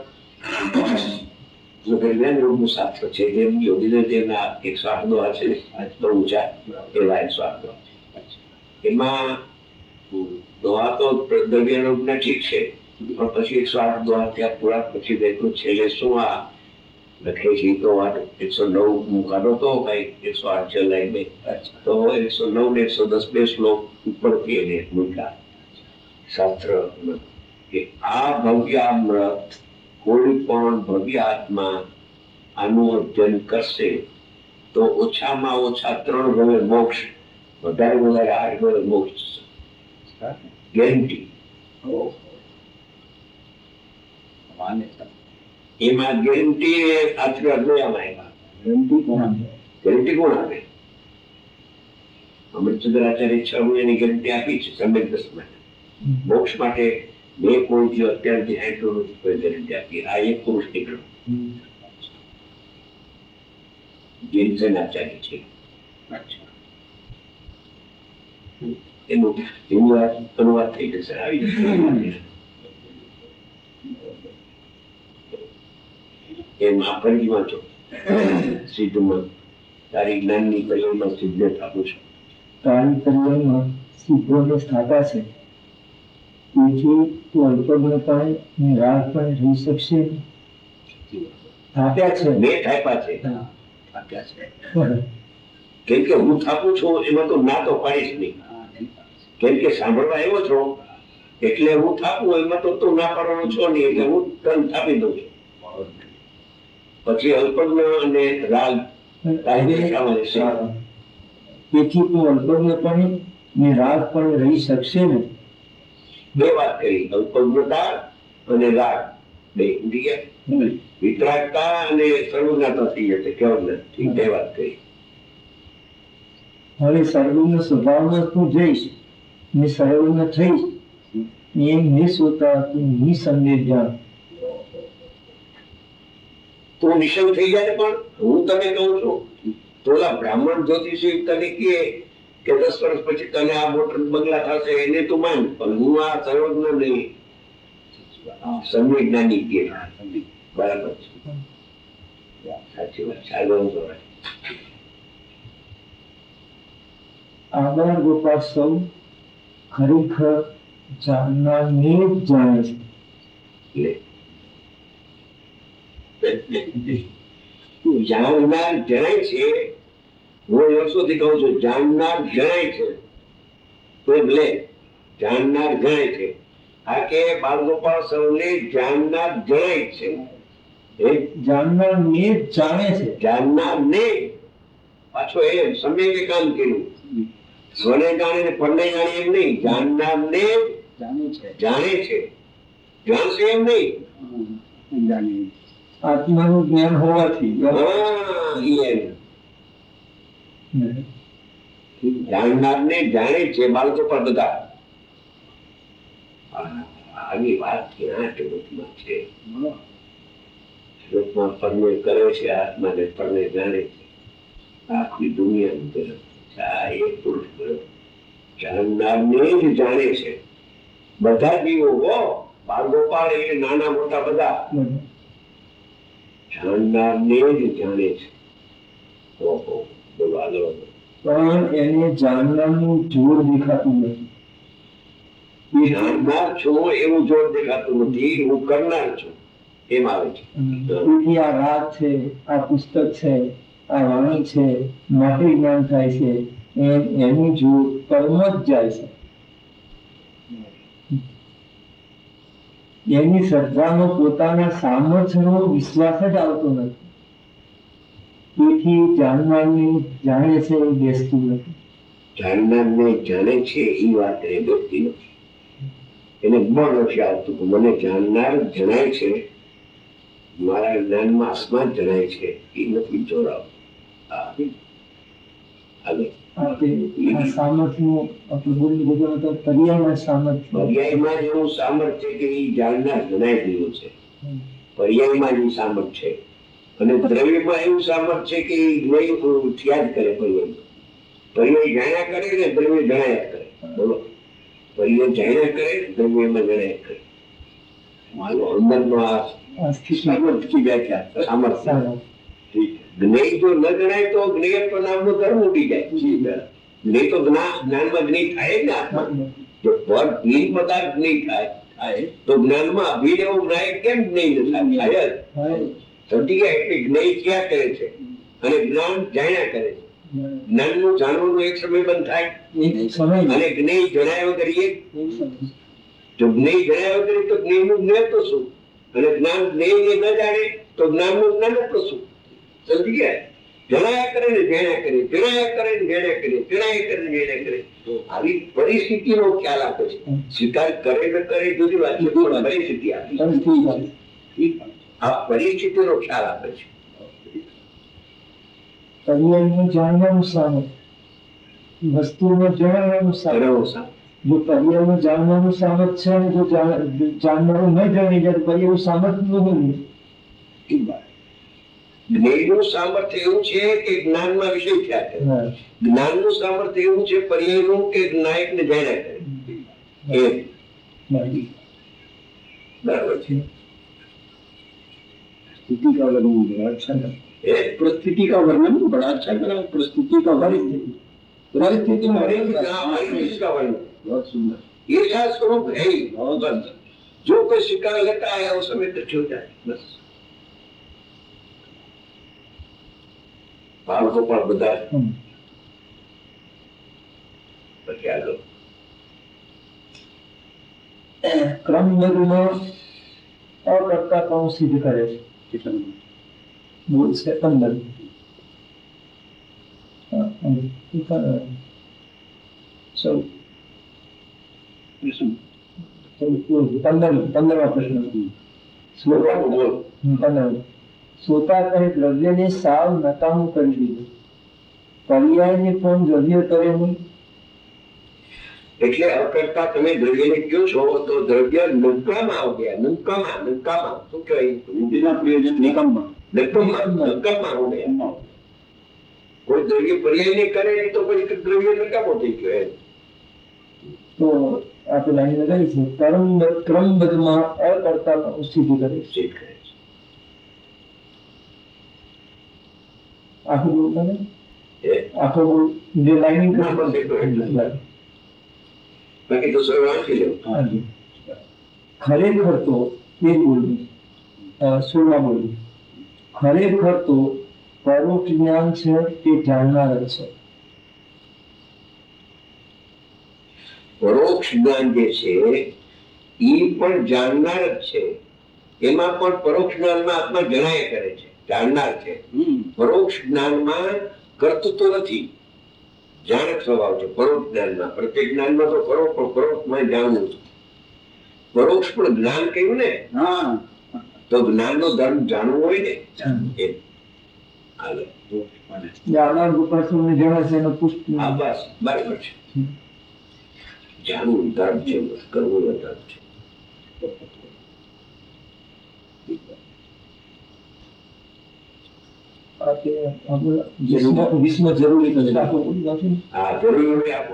વિજ્ઞાન યોગનું શાસ્ત્ર છે. જેમ યોગીના એકસો આઠ દોહા છે બહુ ઊંચા એવા એકસો આઠ દોહા. એમાં દોહા તો દ્રવ્યના ઠીક છે પણ પછી એકસો આઠ દોહા ત્યાં પૂરા પછી બેઠું છેલ્લે શું આ લખે છે તો એકસો નવ મુકાદો તો કઈ એકસો આઠ છે લાઈન બે તો એકસો નવ ને એકસો દસ બે શ્લોક ઉપરથી એને મૂક્યા શાસ્ત્ર કે આ ભવ્યામૃત કોઈ પણ ભવ્ય આત્મા આનું અર્જન કરશે તો ઓછામાં ઓછા ત્રણ ગમે મોક્ષ, વધારે વધારે આઠ ગમે મોક્ષ ગેરંટી. એમાં ગેરંટી આશીર્વાદ નહીં આમાં ગેરંટી કોણ આપે? અમૃતચંદ્રાચાર્ય છ મહિનાની ગેરંટી આપી છે સમ્યક દસ માટે. મોક્ષ માટે બે કોઈ અત્યારથી આઠ વર્ષ કોઈ ગેરંટી આપી. આ એક પુરુષ નીકળ્યો આચાર્ય છે. એનું અનુવાદ અનુવાદ થઈ જશે આવી જશે. એમ આ ફરી વાંચો સીધુમાં તારી જ્ઞાનની કલ્યાણમાં સિદ્ધ આપું છું. તારી કલ્યાણમાં સિદ્ધોને સ્થાપા છે તેથી તું અલ્પજ્ઞપણે ને રાગ પણ રહી શકશે. થાપ્યા છે મેં થાપ્યા છે કેમ કે હું થાપું છું એમાં તો ના તો પાડીશ નહીં. કેમ કે સાંભળવા આવ્યો છો એટલે હું થાપું એમાં તો તું ના પાડવાનો છો નહીં એટલે હું તન થાપી દઉં છું. પછી અલ્પજ્ઞ અને રાગ તેથી તું અલ્પજ્ઞપણે ને રાગ પણ રહી શકશે ને. બે વાત કરી, અલ્પજ્ઞતા અને રાગ બે વિતરાગતા અને સર્વજ્ઞતા થઈ જશે. કેવળ નથી બે વાત કરી. હવે સર્વજ્ઞ સ્વભાવમાં તું જઈશ ને સર્વજ્ઞ થઈશ એમ નિસ્વતા તું નિસંદેહ જાણ. તું નિશંક થઈ જાય પણ હું તને કહું છું તો ઓલા બ્રાહ્મણ જ્યોતિષી તને કહે કે દસ વર્ષ પછી તને આ મોટર બંગલા થશે એને તું માન, પણ હું આ સર્વજ્ઞ નહીં, સંવેજ્ઞાની કે બરાબર છે. સાચી વાત છે. આગળ આગળ ગોપાલ સૌ ખરેખર જાણનારને જ જાણે છે. જાણનાર જણાય છે. હું વર્ષોથી કહું છું જાણનાર જણાય છે તો લે જાણનાર જણાય છે. આ કે બાળગોપાલ સૌને જાણનાર જણાય છે. જાણનાર ને જ જાણે છે. જાણનાર ને પાછો એ સમય કામ કર્યું. સ્વને જાણે ને પરને જાણે એમ નહીં, જાણનાર ને જાણે છે જાણે છે. જાણશે એમ નહીં, જાણે આત્માનું જ્ઞાન હોવાથી જાણનાર ને જાણે છે. બાળકો પર બધા આવી વાત ક્યાં જગતમાં છે? જગતમાં પરને કરે છે, આત્માને પરને જાણે છે. આખી દુનિયાનું જગત આ એક પુરુષ જાણનાર ને જ જાણે છે. બધા જીવો હો, બાળગોપાલ એટલે નાના મોટા બધા જાણનાર ને જ જાણે છે. ઓહો, બોલો આગળ. પણ એને જાણનારનું જોર દેખાતું નથી. જાણનાર છું એવું જોર દેખાતું નથી, હું કરનાર છું એમ આવે છે. તેથી આ રાગ છે, આ પુસ્તક છે, આ વાણી છે, માટે જ્ઞાન થાય છે, એમ એનું જોર કર્મ જ જાય છે. એની શ્રદ્ધાનો પોતાના સામર્થ્યનો વિશ્વાસ જ આવતો નથી. તેથી જાણનારને જાણે છે એ બેસતું નથી. જાણનાર ને જાણે છે એ વાત એ બેસતી નથી. એને બળ નથી આવતું કે મને જાણનાર જણાય છે, મારા જ્ઞાનમાં આસમાન જણાય છે, એ નથી જોડાવ. સામર્થ્યનું આપણે બોલી બધું પર્યાયમાં સામર્થ્ય, પર્યાયમાં એવું સામર્થ્ય કે એ જાણનાર જણાઈ ગયું છે. પર્યાયમાં એવું સામર્થ્ય છે. અને દ્રવ્યમાં એવું સામર્થ્ય છે કે એ દ્રવ્ય થયા જ કરે. પર્યાય પર્યાય જાણ્યા કરે ને દ્રવ્ય જણાયા કરે. બોલો, પર્યાય જાણ્યા કરે, દ્રવ્યમાં જણાયા કરે. મારો અંદરનો આ સામર્થ્ય વ્યાખ્યા સામર્થ્ય. જ્ઞેય જો ન ગણાય તો જ્ઞેયત્વ નામનો ધર્મ ઉડી જાય. જ્ઞેય તો જ્ઞાનમાં જ્ઞેય થાય ને આત્મા. જો પર ભીન પદાર્થ જ્ઞેય થાય થાય તો જ્ઞાનમાં અભિનવ જ્ઞાય કેમ જ્ઞેય ન થાય? સમજી ગયા? એટલે જ્ઞેય ક્યાં કરે છે અને જ્ઞાન જાણ્યા કરે છે. જ્ઞાનનું જાણવાનું એક સમય બંધ થાય અને જ્ઞેય જણાય વગર એ જો જ્ઞેય જણાય વગર તો જ્ઞેયનું જ્ઞાન તો શું? અને જ્ઞાન જ્ઞેયને ન જાણે તો જ્ઞાનનું જ્ઞાન તો શું? સમજી ગયા? જણાયા કરે ને જાણ્યા કરે, જણાયા કરે ને જાણ્યા કરે, જણાયા કરે ને જાણ્યા કરે. આવી પરિસ્થિતિનો ખ્યાલ આપે છે. સ્વીકાર કરે ન કરે જુદી વાત છે, પણ પરિસ્થિતિ આપે છે. આ પરિસ્થિતિનો ખ્યાલ આપે છે. પર્યાયનું જાણવાનું સામર્થ્ય, વસ્તુનું જાણવાનું સામર્થ્ય. જો પર્યાયનું જાણવાનું સામર્થ્ય છે અને જો જાણનારું ન જાણી જાય તો પર્યાયનું સામર્થ્ય નહીં. જ્ઞેયનું સામર્થ્ય એવું છે કે જ્ઞાનમાં વિષય થયા કરે. જ્ઞાનનું સામર્થ્ય એવું છે પર્યાયનું કે નાયકને જાણ્યા કરે. એ બરાબર છે. स्थिति का वर्णन बड़ा अच्छा लगा. परिस्थिति का वर्णन बड़ा अच्छा लगा. परिस्थिति का वर्णन परिस्थिति में का वर्णन बहुत सुंदर. ये क्या स्वरूप है? बहुत अंदर जो कोई स्वीकार लेता है उस समय तो हो जाए बस. बालको पर बता क्या लो क्रम में અકર્તા કોણ સિદ્ધ કરે છે? મૂળ છે પંદર. પંદર પંદરમા પ્રશ્ન. પંદર શ્રોતા કહે દ્રવ્યને સાવ નકામું કરી દીધું, પર્યાયને પણ દ્રવ્ય કરે નહીં. એટલે અકર્તા તમે દ્રવ્યને કયો છો તો દ્રવ્ય નકામા આવ ગયા. નકામા નકામા શું કહેવાય? बिना प्रयोजन निकम्मा નકામા નકામા આવ ગયા. કોઈ દ્રવ્ય પર્યાય ને કરે નહીં તો પછી દ્રવ્ય નકામો થઈ ગયો એમ. તો આપણે લાઈન લગાવી છે કર્મ ક્રમબદ્ધમાં અકર્તા પણ સિદ્ધ કરે છે. સિદ્ધ કરે છે. આખું બોલતા ને એ આખો બોલ જે લાઈનિંગ ના બસ એટલું એટલું. બાકી તો સર વાંચી લેવું. ખરેખર તો એ બોલવું સોળમાં બોલવું ખરેખર તો પરોક્ષ જ્ઞાન છે તે જાણનાર જ છે. પરોક્ષ જ્ઞાન જે છે એ પણ જાણનાર જ છે. એમાં પણ પરોક્ષ જ્ઞાનમાં આત્મા જણાય કરે છે, જાણનાર છે. પરોક્ષ જ્ઞાનમાં કર્તૃત્વ નથી, જાણક સ્વભાવ છે. પરોક્ષ જ્ઞાનમાં પ્રત્યેક જ્ઞાનમાં તો કરો પણ પરોક્ષમાં જાણવું. પરોક્ષ પણ જ્ઞાન કહ્યું ને, હા તો જ્ઞાનનો ધર્મ જાણવું હોય ને એમ. હાલો. જાણનાર ઉપાસકને જણાય છે એનો પુષ્ટિ હા બસ બરાબર છે. જાણવું ધર્મ છે, કરવું એ ધર્મ છે. આ કે આપણે વિશ્વ- વિશ્વ જરૂરી નથી. આખો બોલી નાખો ને. હા જરૂર હોય આપો.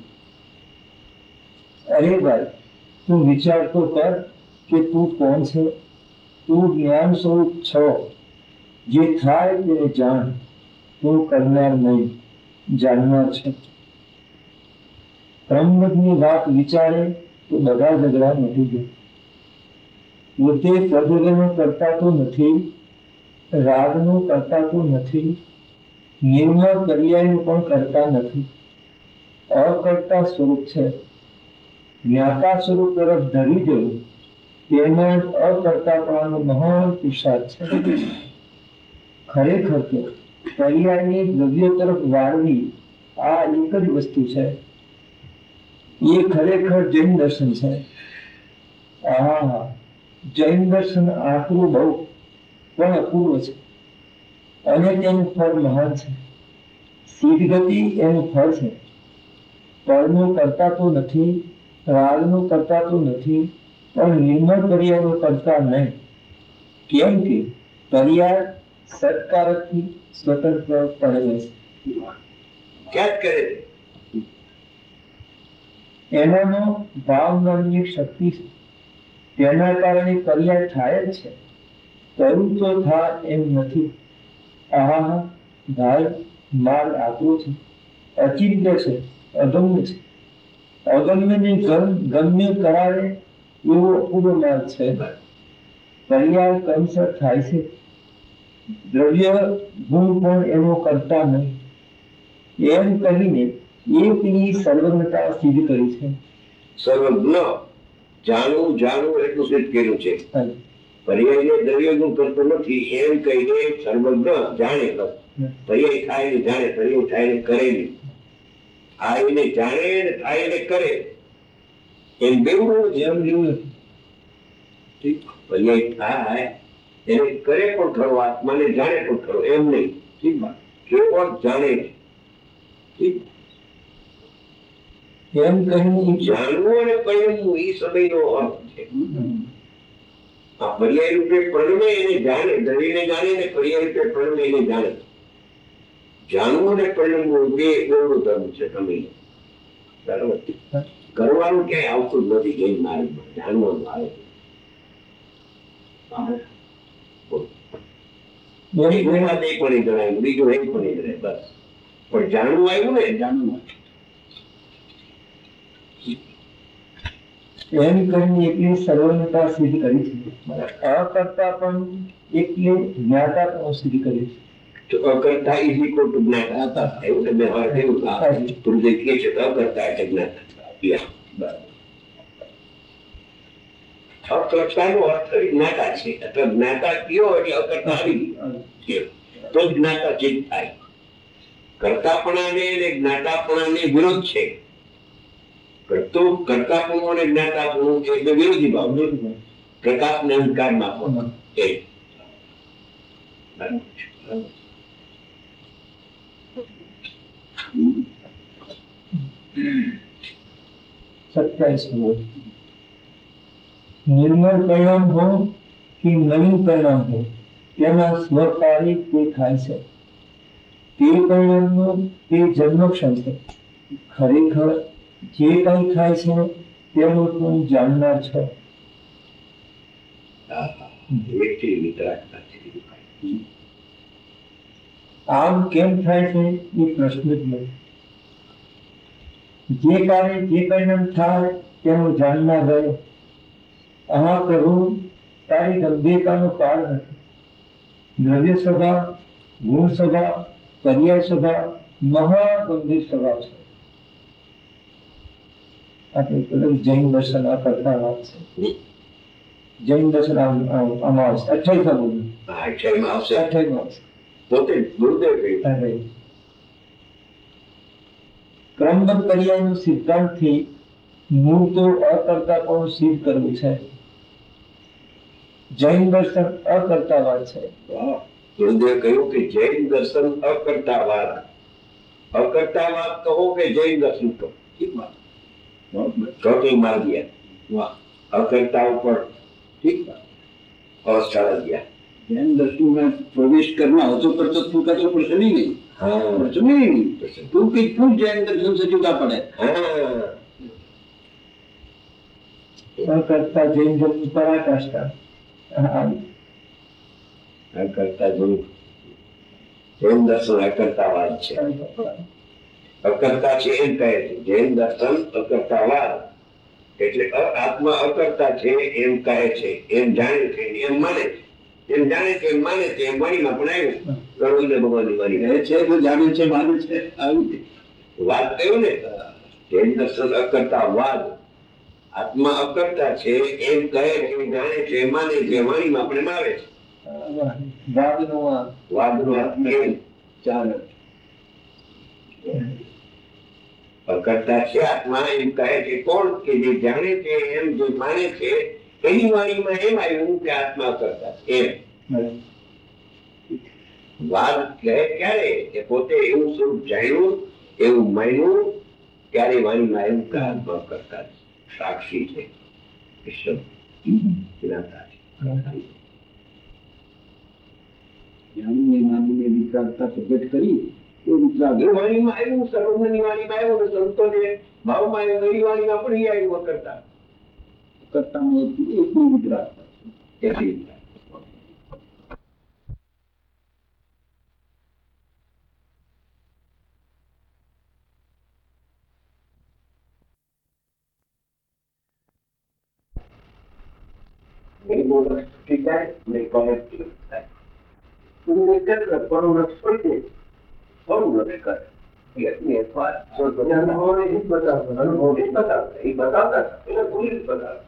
અરે ભાઈ તું વિચાર તો કર કે તું કોણ છે. તું જ્ઞાન સ્વરૂપ છો. જે થાય તેને જાણ. તું કરનાર નહીં, જાણનાર છે. ક્રમબદ્ધની વાત વિચારે તો બધા ઝઘડા નથી જાય. પોતે પ્રજ્ઞનો કરતા તો નથી, રાગનું કરતા તો નથી, નિર્મળ પર્યાયનું પણ કરતા નથી. અકર્તા સ્વરૂપ છે. જ્ઞાતા સ્વરૂપ તરફ ધરી જવું તેમાં જ અકર્તાપણાનો મહાન પુરુષાર્થ છે. ખરેખર તો પર્યાયની દ્રવ્ય તરફ વાળવી આ એક જ વસ્તુ છે. એ ખરેખર જૈન દર્શન છે. હા, જૈન દર્શન આકરું બહુ પણ અપૂર્વ છે અને તેનું ફળ મહાન છે. સિદ્ધ ગતિ એનું ફળ છે. ફળનું કરતા તો નથી, રાગનું કરતા તો નથી, પણ નિર્મળ પર્યાયનું કરતા નહીં. કેમ કે પર્યાય સત્કારકથી સ્વતંત્ર પડેલો છે. ક્યાં જ કરે છે? એનામાં ભાવ નામની એક શક્તિ છે. તેના કારણે પર્યાય થાય જ છે. કરું તો થાય એમ નથી. આહા ભાઈ માર્ગ આકરો છે, અચિંત્ય છે, અગમ્ય છે. અગમ્યને ગમ્ય કરાવે એવો અપૂર્વ માર્ગ છે. પર્યાય ક્રમશઃ થાય છે. દ્રવ્ય ગુણ પણ એનો કરતા નહીં. એમ કહીને એકની સર્વજ્ઞતા સિદ્ધ કરી છે. સર્વજ્ઞ જાણવું જાણવું એટલું સિદ્ધ કર્યું છે. પર્યાય દ્રવ્ય ગુણ કરતો નથી એમ કહીને સર્વજ્ઞ જાણે બસ. પર્યાય થાય ને જાણે, પર્યાય થાય ને કરે નહીં. આ એને જાણે ને થાય ને કરે એમ બેવડું એમ જેવું ઠીક. પર્યાય થાય એને કરે પણ ખરો, આત્માને જાણે પણ ખરો એમ નહીં. ઠીક વાત કેવળ જાણે છે. ઠીક. એમ કહીને જાણવું અને પરિણમવું એ સમયનો અર્થ છે. આ પર્યાય રૂપે પરિણમે એને જાણે, દ્રવ્યને જાણે ને પર્યાય રૂપે પરિણમે એને જાણે. જાણવું અને પરિણમવું બે ગૌરવ ધર્મ છે સમય. બરાબર. કરવાનું ક્યાંય આવતું જ નથી જૈન માર્ગમાં, જાણવાનું આવે છે. બીજું વાત એ પણ જણાય, બીજું એ પણ જણાય બસ. પણ જાણવું આવ્યું ને, જાણવું એમ કહીને એકલી સર્વજ્ઞતા સિદ્ધ કરી છે. અકર્તા પણ એકલી જ્ઞાતા પણ સિદ્ધ કરી છે. તો અકર્તા ઇઝ ઇક્વલ ટુ જ્ઞાતા. એવું તમે હવે કેવું ગુરુદેવ કહે છે તો અકર્તા એટલે જ્ઞાતા. અકર્તાનો અર્થ જ્ઞાતા છે, અથવા જ્ઞાતા કયો એટલે અકર્તા આવી ગયો. તો જ જ્ઞાતા ચિત્ત થાય. કર્તાપણાને અને જ્ઞાતાપણાને વિરોધ છે. કરતો કર્તાપણું અને જ્ઞાતાપણું એટલે વિરોધી ભાવ. પ્રકાશને અંધકારમાં પણ એ સત્યાવીસ નિર્મળ પરિણામ હો કે નવીન પરિણામ હો તેના સ્વકારી તે થાય છે. તે પરિણામનો તે જન્મક્ષણ છે. ખરેખર જે કંઈ થાય છે તેનું તું જાણનાર છે. એટલી વિતરાગતા છે. આમ કેમ થાય છે એ પ્રશ્ન જ નથી. જે કારણે જે પરિણામ થાય તેનું જાણનાર રહે. આ કરવું તારી ગંભીરતાનો પાર નથી. દ્રવ્ય સ્વભાવ, ગુણ સ્વભાવ, પર્યાય સ્વભાવ મહાગંભીર સ્વભાવ છે. આપણે પેલું જૈન દર્શન આ કરતા વાત છે. જૈન દર્શન આમાં આવશે અઠ્યાવીસ બોલું હા, અઠ્યાવીસમાં આવશે. અઠ્યાવીસ આવશે. પોતે ગુરુદેવ કહ્યું. અરે ક્રમબદ્ધ પર્યાયનો સિદ્ધાંતથી મૂળ તો અકર્તાપણું સિદ્ધ કરવું છે. જૈન દર્શન અકર્તાવાદ છે. વાહ. ગુરુદેવે કહ્યું કે જૈન દર્શન અકર્તાવાદ. અકર્તાવાદ કહો કે જૈન દર્શન કહો. ચોથી માર ગયા. વાહ, અકર્તા ઉપર ठीक बात. અવસ્થા ગયા. जैन दर्शन में प्रवेश करना हो तो पर तो तू का तो प्रश्न ही नहीं. हाँ, प्रश्न ही नहीं. तू कि तू जैन दर्शन से जुदा पड़े. हाँ, અકર્તા જૈન ધર્મ પરાકાષ્ઠા. અકર્તા જોયું. જૈન દર્શન અકર્તાવાદ છે. અકર્તા છે એમ કહે છે. જૈન દર્શન અકર્તાવાદ એટલે અ- આત્મા અકર્તા છે એમ કહે છે, એમ જાણે છે, એમ માને છે. એમ જાણે છે, એમ માને છે, એમ વાણીમાં પણ આવ્યું. ગણોઈને ભગવાનની વાણીમાં. એ છે તો જાણે છે માને છે આવી વાત કહ્યું ને, જૈન દર્શન અકર્તાવાદ. આત્મા અકર્તા છે એમ કહે છે, જાણે છે, માને છે, વાણીમાં પણ એમ આવે છે. વાદનો આ વાદનો અર્થ કેમ? ચાલે. અકર્તા છે આત્મા એમ કહે છે કોણ? કે જે જાણે છે એમ, જે માને છે એની વાણીમાં એમ આવ્યું કે આત્મા અકર્તા છે એમ. વાદ કહે ક્યારે? કે પોતે એવું સ્વરૂપ જાણ્યું, એવું માન્યું, ત્યારે વાણીમાં આવ્યું કે આત્મા અકર્તા છે, સાક્ષી છે, ઈશ્વર જ્ઞાતા છે. જાણીને માનીને વિતરાગતા પ્રગટ કરી તો વિતરાગ એ વાણીમાં આવ્યું, સર્વજ્ઞની વાણીમાં આવ્યું, ને સંતોને ભાવમાં આવ્યું, એની વાણીમાં પણ એ આવ્યું અકર્તા. કરતામાં એટલી વિતરાગતા છે. એટલી નહીં બોલો ઠીક થાય, નહીં કોમેન્ટ થાય. તું એક જ કર, પણ રક્ષ પડી જાય. થોડું રક્ષ કર. એટલી એક વાર. તો તમે અનુભવને જ બતાવતા, અનુભવને જ બતાવતા. એ બતાવતા હતા, એને ભૂલી જ બતાવતા.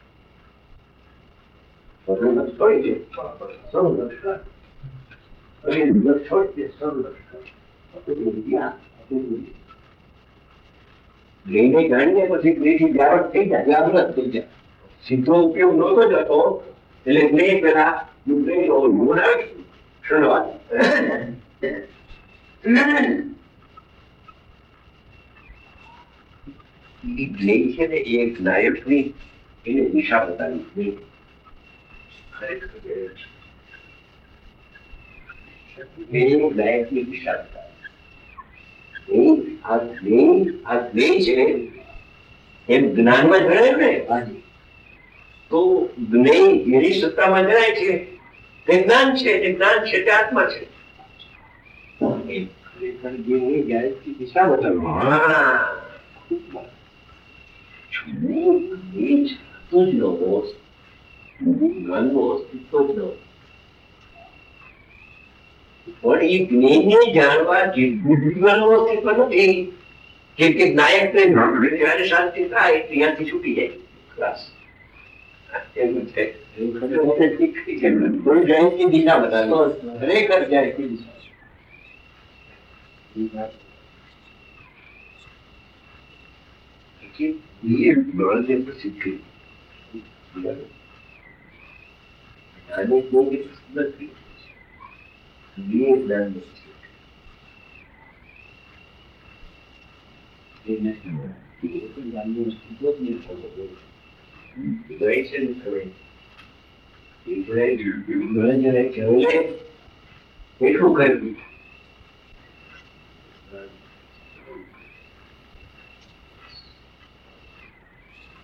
થોડું રક્ષ પડી જાય, થોડું રક્ષ કર. હવે રક્ષ છોડી દે, થોડું રક્ષ કર. આપણે ત્યાં, આપણે લઈને જાણીએ પછી જ્ઞેયથી જાગૃત થઈ જાય, જાગૃત થઈ જાય. સીધો ઉપયોગ નહોતો જતો એટલે જ્ઞેય પેલા જ્ઞેય ઓલું આવે ક્ષણવાદ. એ જ્ઞેય છે ને એ એક નાયકની એને દિશા બતાવી. જ્ઞેય ખરેખર જ્ઞેય છે. જ્ઞેય એક નાયકની દિશા બતાવી. જ્ઞેય આ જ્ઞેય આ જ્ઞેય છે એમ જ્ઞાનમાં જણાય ને, તો જ્ઞેય એની સત્તામાં જણાય છે તે જ્ઞાન છે, તે જ્ઞાન છે તે આત્મા છે. ખરેખર જે નહીં જાય તે દિશા બતાવે. હા, એ જ તુજનો હોશ, જ્ઞાનનો અસ્તિત્વ જ ન. પણ એ જ્ઞેયને જાણવા જે બુદ્ધિમાનનું અસ્તિત્વ નથી. જેમ કે નાયકને જ્યારે શાંતિ થાય ત્યાંથી છૂટી જાય. ખલાસ. એવું છે. કોઈ જાય તે દિશા બતાવે. ખરેખર જાય તે દિશા. એ જ્ઞાનને પ્રસિદ્ધ કર્યું. આને કોઈ પ્રસિદ્ધ નથી. એ જ્ઞાનને પ્રસિદ્ધ ગઈ છે ને તમે એટલું કર્યું.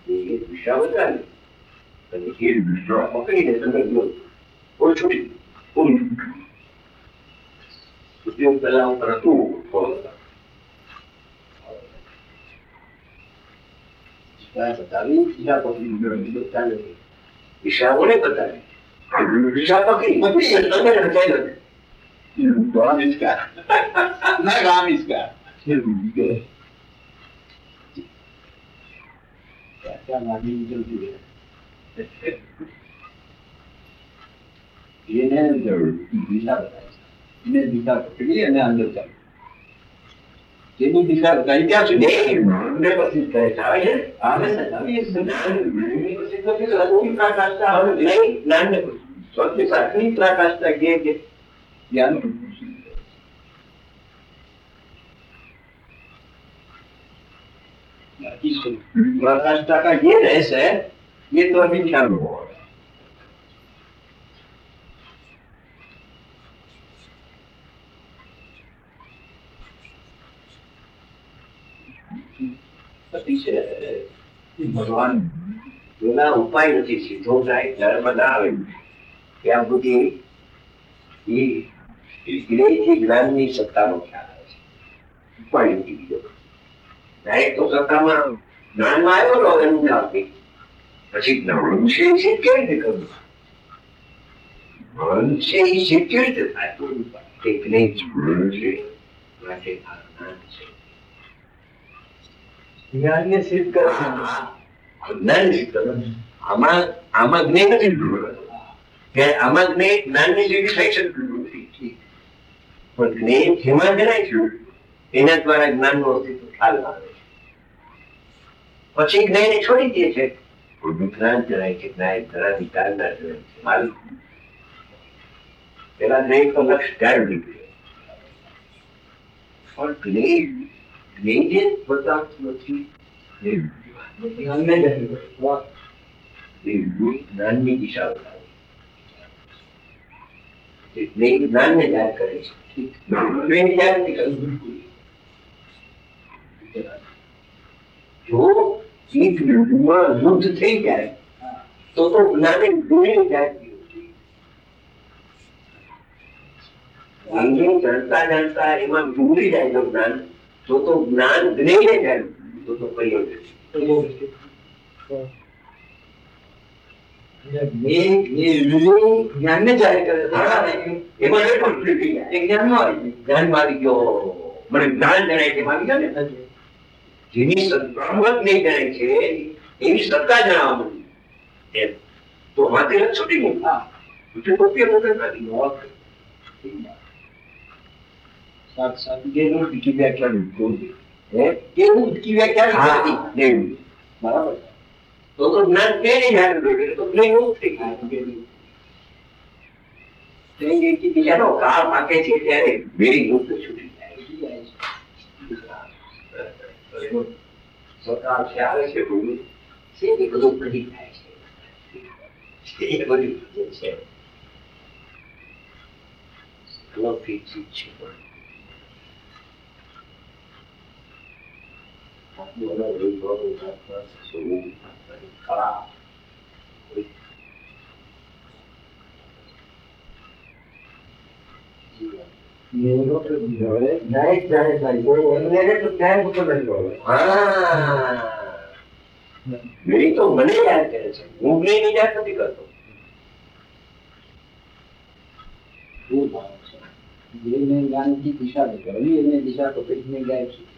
એ દિશા બતાવે અને એ દિશા પકડીને તમે જો કોઈ છોડી કોઈ ઉપયોગ પહેલા ઉપર હતું બતાવી દિશા પકડી ચાલે દિશા કોને બતાવી દિશા પકડી પકડી અંદર રચાયેલો Gamiska. Na Gamiska. એને દિશા બતાવી એને દિશા પકડી અને અંદર ચાલે જેની દિશા બતાવી ત્યાં સુધી અંદર પછી કહે આવે છે આવે નહીં જ્ઞાનને સૌથી સાચી પ્રકાશતા કે કે જ્ઞાન प्रकाशता का ये रहस्य है ये तो अभी ख्याल हो भगवान बिना उपाय नहीं सीधो जाए नर्मदा आवे क्या बुद्धि ये इसलिए ज्ञान ની સત્તાનો ખ્યાલ આવે છે ઉપાય નથી બીજો ડાયરેક્ટ તો સત્તામાં જ્ઞાનમાં આવ્યો તો એનું આપી પછી જ્ઞાન છે એ સિદ્ધ કેવી રીતે કરવું જ્ઞાન છે એ સિદ્ધ કેવી રીતે થાય એક નહીં છે માટે આ જ્ઞાન છે જ્ઞાનને સિદ્ધ કરે જ્ઞાન સિદ્ધ કરે આમાં આમાં જ્ઞાન નથી કે આમાં જ્ઞાન જ્ઞાનની જેવી થઈ શકતું નથી પણ જ્ઞાન જેમાં જણાય છે એના દ્વારા જ્ઞાનનું અસ્તિત્વ ખ્યાલ આવે પછી જ્ઞાન છોડી દે છે જ્ઞાન જણાય છે જ્ઞાન ઘણા વિચારના જણાય છે મારું પેલા જ્ઞાન તો લક્ષ જાળવી લીધું પણ જ્ઞાન જ્ઞાન જે બતાવતું નથી જ્ઞાનની દિશા બતાવે જ્ઞાનને જાણ કરે છે જ્ઞાન જાણ નથી કરવું બિલકુલ જો યુદ્ધ થઈ જાય તો તો જ્ઞાને ભૂલી જાય જાણતા જાણતા એમાં ભૂલી જાય જો જ્ઞાન તો તો જ્ઞાન જ્ઞાને જાય તો તો પ્રયોજન જ્ઞાનને જાહેર કરે એમાં જ્ઞાનમાં જ્ઞાન મારી ગયો મને જ્ઞાન જણાય છે મારી ગયા ને જેની સત્તા નહીં જણાય છે એની સત્તા જણાવવા માંડી એમ તો માથે છૂટી ગયું બરાબર તો તો જ્ઞાન કે નહીં તો જ્ઞાન એવું થઈ ગયું બીજાનો કાળ પાકે છે ત્યારે વેરી યુક્ત છૂટી જાય સરકાર છે આવે છે ભૂમિ છે એ બધું કરી થાય છે એ બધું છે અલૌકિક ચીજ છે કળા તો મને યાદ કરે છે હું જ્ઞાની યાદ નથી કરતો જ્ઞાનની દિશા નીકળવી એને દિશા પકડીને ગાય છે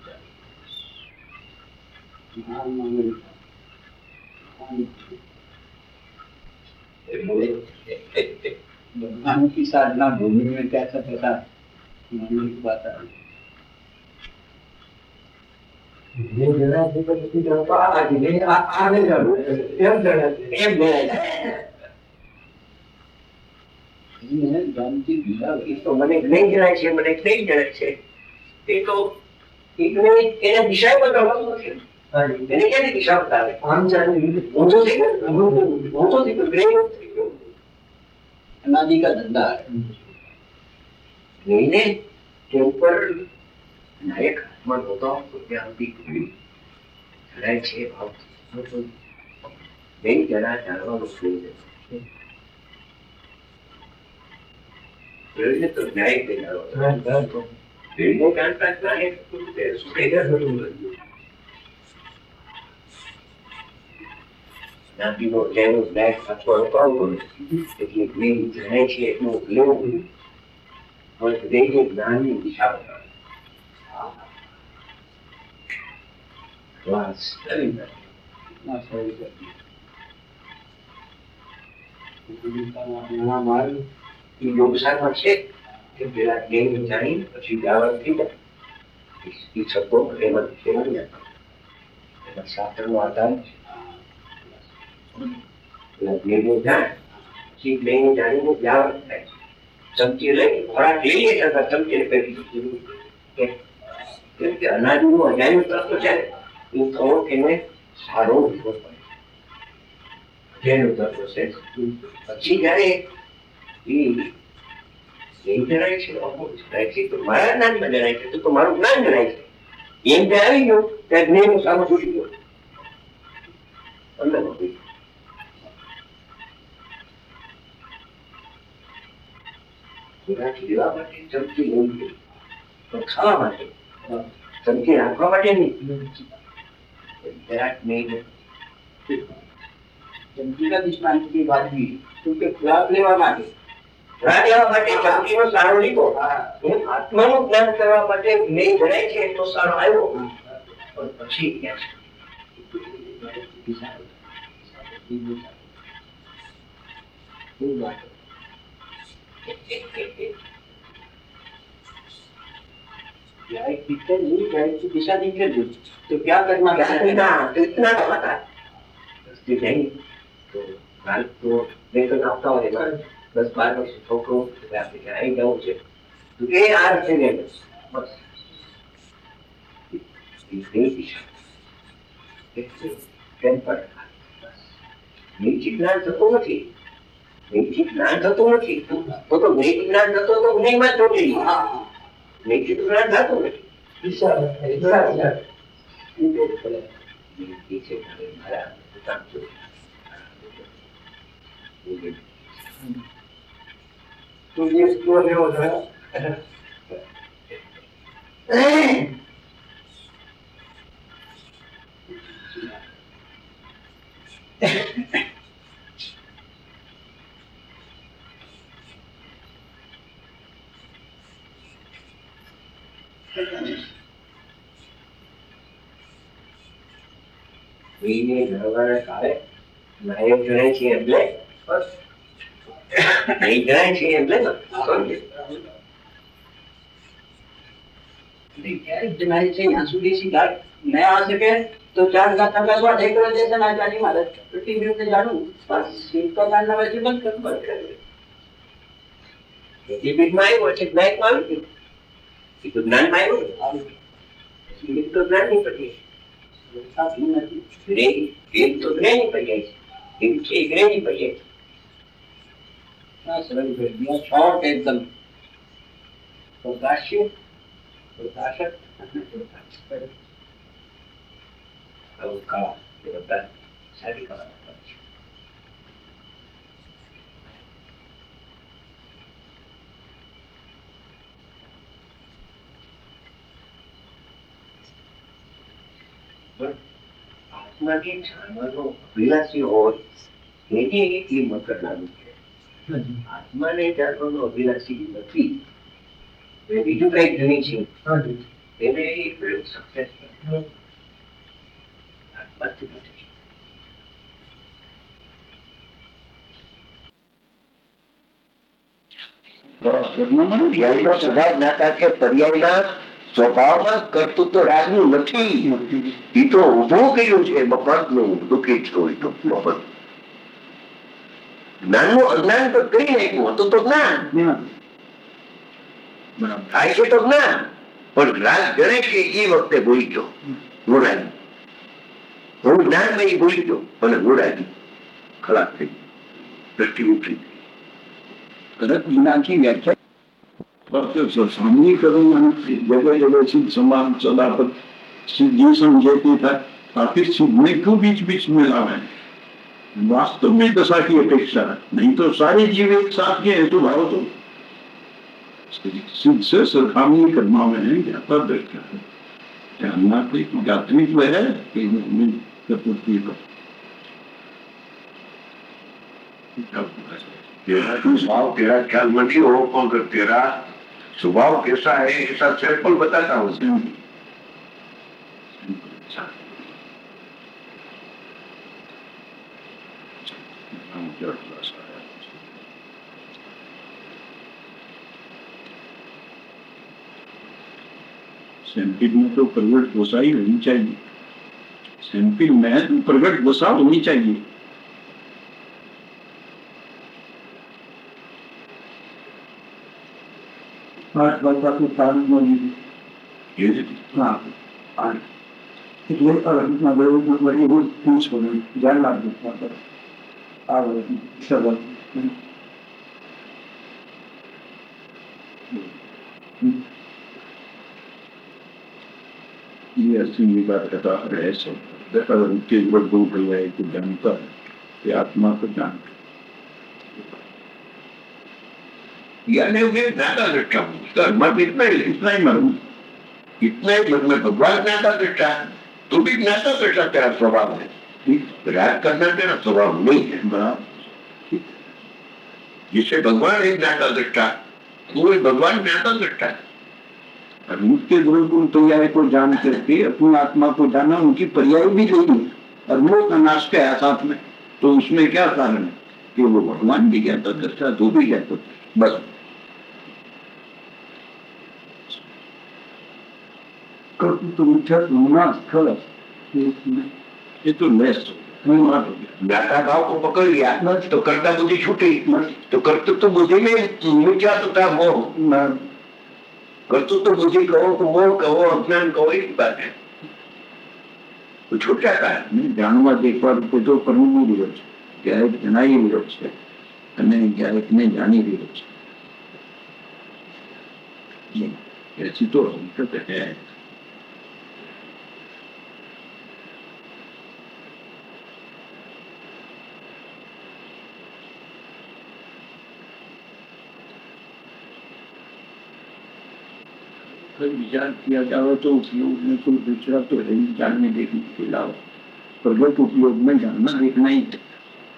भगवान की साधना भूमि में कैसा कैसा मानने की बात है મને નહીં જણાય છે મને નહીં જણાય છે એ તો એને દિશા બતાવવાનું નથી એને ક્યાંથી દિશા બતાવે આમ જાણે ઊંચો થઈ ગયો ઊંચો થઈ ગયો ગ્રેવ થઈ ગયો अनादि का धंधा है नहीं के ऊपर नायक आत्मा होता हो तो क्या होती है छे भाव બે જણા જાણવાનું થઈ જશે. પ્રયોજન તો ન્યાય કહેવાય. બેને જાણતા જ ના એ શું કહેતા થતું નથી. જ્ઞાતિનો જેનો જ્ઞાન અથવા અપાવવું એટલે જ્ઞાન જણાય છે એટલું લેવું પણ દરેકે જ્ઞાનની દિશા બતાવે. ક્લાસ યોગસારમાં છે કે પેલા જ્ઞાન જાણી પછી ગાવન થઈ જાય એ શબ્દો એમાં ફેરવી નાખે. એમાં શાસ્ત્રનો આધાર છે. જ્ઞાન જાણે પછી જ્ઞાન જાણીને ગાવન થાય. ચમચી લઈ ખોરાક લઈએ છતાં ચમચીને કઈ કેમ કે અનાજનું અજાયું તત્વ છે એ થોડોક એને સારો વિવો પડે. જેનું તત્વ છે પછી જયારે એ જણાય છે જણાય છે તો મારા જ્ઞાનમાં જણાય છે તો મારું જ્ઞાન જણાય છે એમ જે આવી ગયું ત્યાં જ્ઞાનનું સામું છૂટી ગયું. અંદર નથી ખોરાક લેવા માટે ચમચી લેવી જોઈએ પણ ખાવા માટે ચમચી રાખવા માટે નહીં. જરાક નહીં चमची का दृष्टांत की बात भी क्योंकि खुराक लेवा માટે ખોરાક લેવા માટે ચમચીનો સારો લીધો. આત્માનું જ્ઞાન કરવા માટે મેં જણાય છે એટલો સારો આવ્યો પણ પછી ક્યાં दिशा दिखे तो क्या करना इतना तो इतना पता नहीं तो हाल तो वेतन આપતા હોય દસ બાર વર્ષ છોકરો અહીં જવું છે તો એ આ રીતે ને બસ નૈતિક જ્ઞાન થતું નથી. નૈતિક જ્ઞાન થતું નથી તો તો નૈતિક જ્ઞાન થતો તો જ્ઞાનમાં જ તૂટી નૈતિક જ્ઞાન થતું નથી. तो ये क्यों नहीं होता है બીને ઘરવાળા કાળે નાયક જણાય છે એટલે બસ નહીં જણાય છે એટલે जनाई से यहाँ સુધી सी गाट न आ सके तो चार गाता करवा देख रहे जैसे ना जानी मारे तो टीवी पे जाणू बस इनका जानना वैसे बंद कर बंद कर એ બીજમાં આવ્યો છે જ્ઞાનમાં આવી ગયું. એ તો જ્ઞાનમાં આવ્યું એ તો જ્ઞાનની પડી साथ में नहीं એક તો જ્ઞાની પડી જાય છે એક છે જ્ઞાની પડી જાય છે. हाँ सरल कर दिया शॉर्ट एकदम प्रकाश्य प्रकाशक આવું ખાવા એ બધા સારી ખાવા છે. આત્માને જાણવાનો અભિલાષી હોય એને એ મકરનારું છે. આત્માને જાણવાનો અભિલાષી નથી એ બીજું કઈ જૂની છે એને એ પ્રયોગ સક્સેસ આત્માથી નથી. સ્વભાવ જ્ઞાતા કે પર્યાયના સ્વભાવમાં કર્તૃત્વ રાજનું નથી. એ તો ઉભું કર્યું છે મફતનું દુઃખી છો એ તો મફત જ્ઞાનનું અજ્ઞાન તો કરી નાખ્યું હતું તો જ્ઞાન થાય છે તો જ્ઞાન પણ રાજ ગણે છે એ વખતે ભૂલી ગયો ગુણાજી. હું જ્ઞાન માં ભૂલી ગયો મને ગુણાજી ખલાસ થઈ દ્રષ્ટિ ઉઠી. करेक्ट ज्ञान की व्याख्या सामनीकरण जगह जगह सिद्ध समान सदापत सिद्धि समझेती था आखिर सिद्ध में क्यों बीच बीच में लावे वास्तव में दशा की अपेक्षा, नहीं तो सारे जीव एक साथ के हेतु भाव तो सिद्ध से सरखामी कर्मा में है, ज्ञाता दृष्टा है, जानना कोई ज्ञातृत्व है कि प्रकृति का तेरा स्वभाव, तेरा ख्याल मंडी हो, अगर तेरा स्वभाव कैसा है ऐसा सैंपल बताता हूँ। सैंपल में तो प्रगट दशा ही होनी चाहिए, सैंपल में तो प्रगट दशा होनी चाहिए। आठ बच्चा के कारण में ये हाँ आठ इसलिए अगर इतना बड़े इतना बड़ी वो पूछ हो गई जान लाग देता पर आ गए सब ये असली बात कहता है सब अगर उनके वर्गों को जानता है कि आत्मा को जानता है, यानी मैं ज्ञाता दृष्टा हूँ, उसका मत इतना ही इतना ही मालूम, इतना ही मत में भगवान ज्ञाता दृष्टा है, तू भी ज्ञाता दृष्टा तेरा स्वभाव है, राग करना तेरा स्वभाव नहीं है। बराबर जिससे भगवान है ज्ञाता दृष्टा, तू भगवान ज्ञाता दृष्टा है। उनके गुरुकुल पर्याय को जान करके अपनी आत्मा को जाना, उनकी पर्याय भी नहीं है और वो का नाश का है साथ में, तो उसमें क्या कारण है कि वो भगवान भी ज्ञाता दृष्टा, तू भी ज्ञाता दृष्टा, बस तो मुख्य होना स्थल ये तो लेस हो गया, ज्ञाता भाव को पकड़ लिया तो कर्ता बुद्धि छूटी, तो कर्तृत्व बुद्धि में मिथ्या तथा मोह, कर्तृत्व बुद्धि कहो तो मोह कहो अज्ञान कहो, एक बात है, तो छूट जाता है। नहीं जानवा देख पर तो करने नहीं विरोध है, ग्यारह जनाई विरोध है, અને ग्यारह ने जानी विरोध है, ऐसी तो हकीकत है। विचार किया जाए तो उपयोग में कोई दूसरा तो है नहीं, जानने देखने के अलावा प्रगट उपयोग में जानना देखना ही है।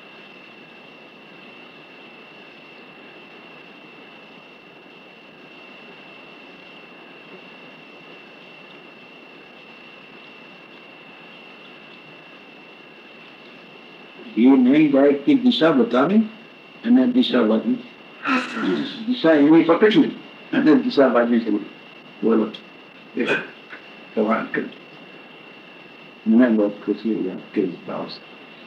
ये नई गायक की दिशा बतावे અને दिशा बाजू दिशा એની પકડી અને દિશા બાજુ છે बोलो कमाल कर, मैं बहुत खुशी हुई आपके इस भाव से,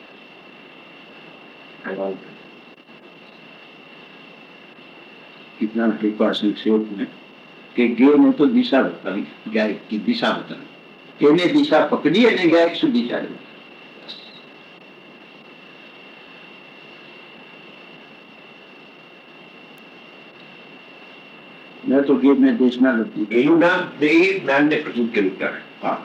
कितना कृपा संक्षेप में कि गे ने तो दिशा बताई, गायक की दिशा बताई, एने दिशा पकड़ी અને गायक સુધી ચાલ્યો। मैं तो गेम में देखना लगती यही नाम देह ज्ञान ने प्रस्तुत करता है। हाँ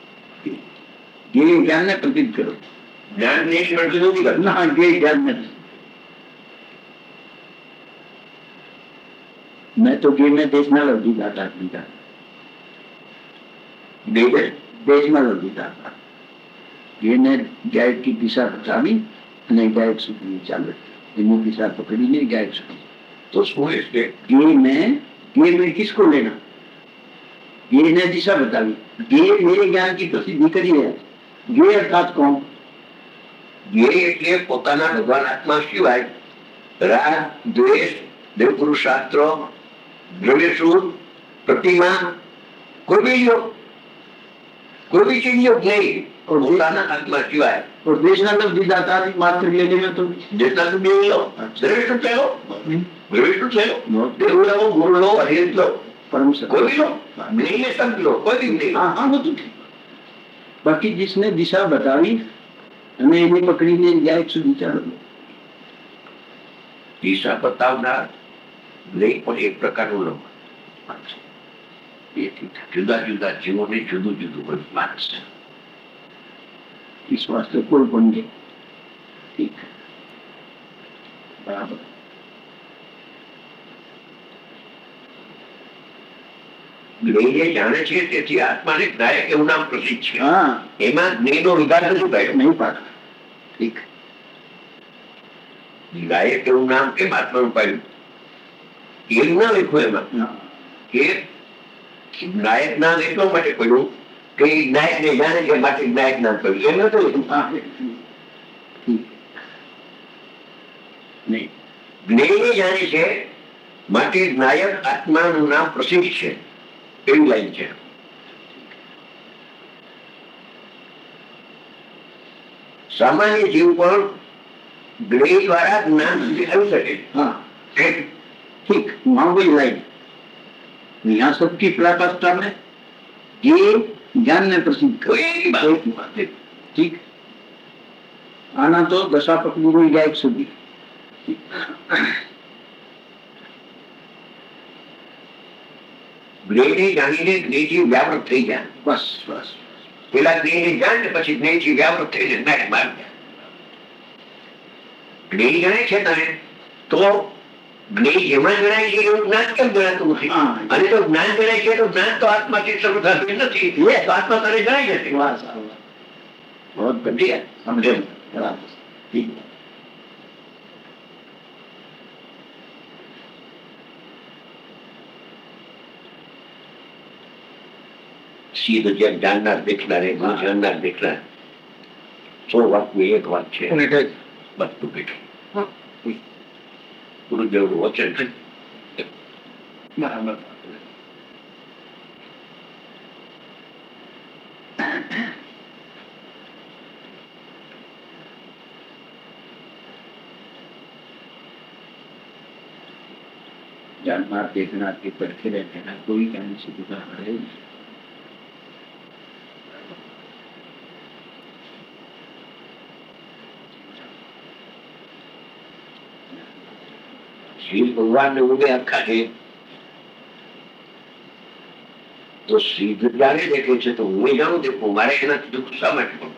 ये ज्ञान ने प्रतीत करो, ज्ञान ने प्रस्तुत नहीं करना, हाँ ये ज्ञान ने, मैं तो गेम में देखना लगती जाता था, देखना लगती जाता, ये ने गायक की दिशा बतावी અને गायक સુધી ચાલે, એની દિશા પકડીને गायक સુધી, तो सुन इसके ये में ये में किसको लेना, ये ने दिशा बतावी, ये मेरे ज्ञान की प्रसिद्धि करी है, ये अर्थात कौन, ये એટલે પોતાના ભગવાન આત્મા સિવાય રાગ દ્વેષ દેવ પુરુષાસ્ત્ર દ્રવ્યસુર प्रतिमा कोई भी योग कोई भी चीज योग नहीं, और પોતાના આત્મા સિવાય, और देशना लफ्ज़ दाता मात्र लेने में तो જેટલા તો બે લો, દ્રવ્યસુર છે લો, દ્રવ્યસુર છે લો, દેવ લો, ગુરુ લો, અહિત લો, परम सत्य, कोई भी लो, नहीं है सब लो, कोई भी नहीं। हाँ हाँ वो तो ठीक, बाकी जिसने दिशा बतावी અને એને પકડીને ગાયક સુધી ચાલો, દિશા બતાવનાર નહીં પણ એક પ્રકારનું લોક, જુદા જુદા જીવોને જુદું જુદું માનસ છે। इस वास्ते कोई पण ઠીક, બરાબર. જ્ઞેય જાણે છે તેથી આત્માને જ્ઞાયક એવું નામ પ્રસિદ્ધ છે. હા, એમાં જ્ઞેયનો વિકાસ નથી થયો. નહીં પાડો. ઠીક. જ્ઞાયક એવું નામ કેમ આત્માનું પાડ્યું? એવું ના લખ્યું એમાં હા. કે જ્ઞાયક નામ એટલા માટે પડ્યું કે એ જ્ઞાયક ને જાણે છે માટે જ્ઞાયક નામ પડ્યું. એમ નતું લખ્યું. હા, ઠીક. નહીં. જ્ઞેય જાણે છે માટે જ્ઞાયક આત્માનું નામ પ્રસિદ્ધ છે, એવી લાઈન છે. સામાન્ય જીવ પણ જ્ઞેય દ્વારા જ્ઞાન સુધી આવી શકે. हाँ એક ठीक, वहां वही लाइन, यहाँ सबकी पराकाष्ठा में ये ज्ञान ने प्रसिद्ध कर. कोई बात एक बात है. ठीक. आना तो दशा पकड़ी हुई गायक સુધી. જ્ઞેયને જાણીને જ્ઞેયથી વ્યાવૃત થઈ જાય. બસ બસ. પેલા જ્ઞેયને જાણે પછી જ્ઞેયથી વ્યાવૃત થઈને જ્ઞાન માર્ગ. જ્ઞેય જાણે છે તને તો જ્ઞેય જેમાં જણાય છે એવું જ્ઞાન કેમ જણાતું નથી? હા. અને જો જ્ઞાન જણાય છે તો જ્ઞાન તો આત્માથી શરૂ થતું નથી. એ તો આત્મા તને જણાઈ જશે. वाह साहब, बहुत बढ़िया. समझे. बराबर. ठीक. સીધું જેમ જાણનાર દેખનાર એ ન જાણનાર દેખનાર સો વાતની એક વાત છે. અને કઈ બધું બેઠું ગુરુદેવનું વચન છે. બરાબર. जानना देखना के परखे रहना कोई कहने से जुदा है. શ્રી ભગવાન ને ઉદય આખા છે તો સીધ જાણે દેખે છે તો હું જાણું દેખું મારે એનાથી દુઃખ શા માટે પડવું?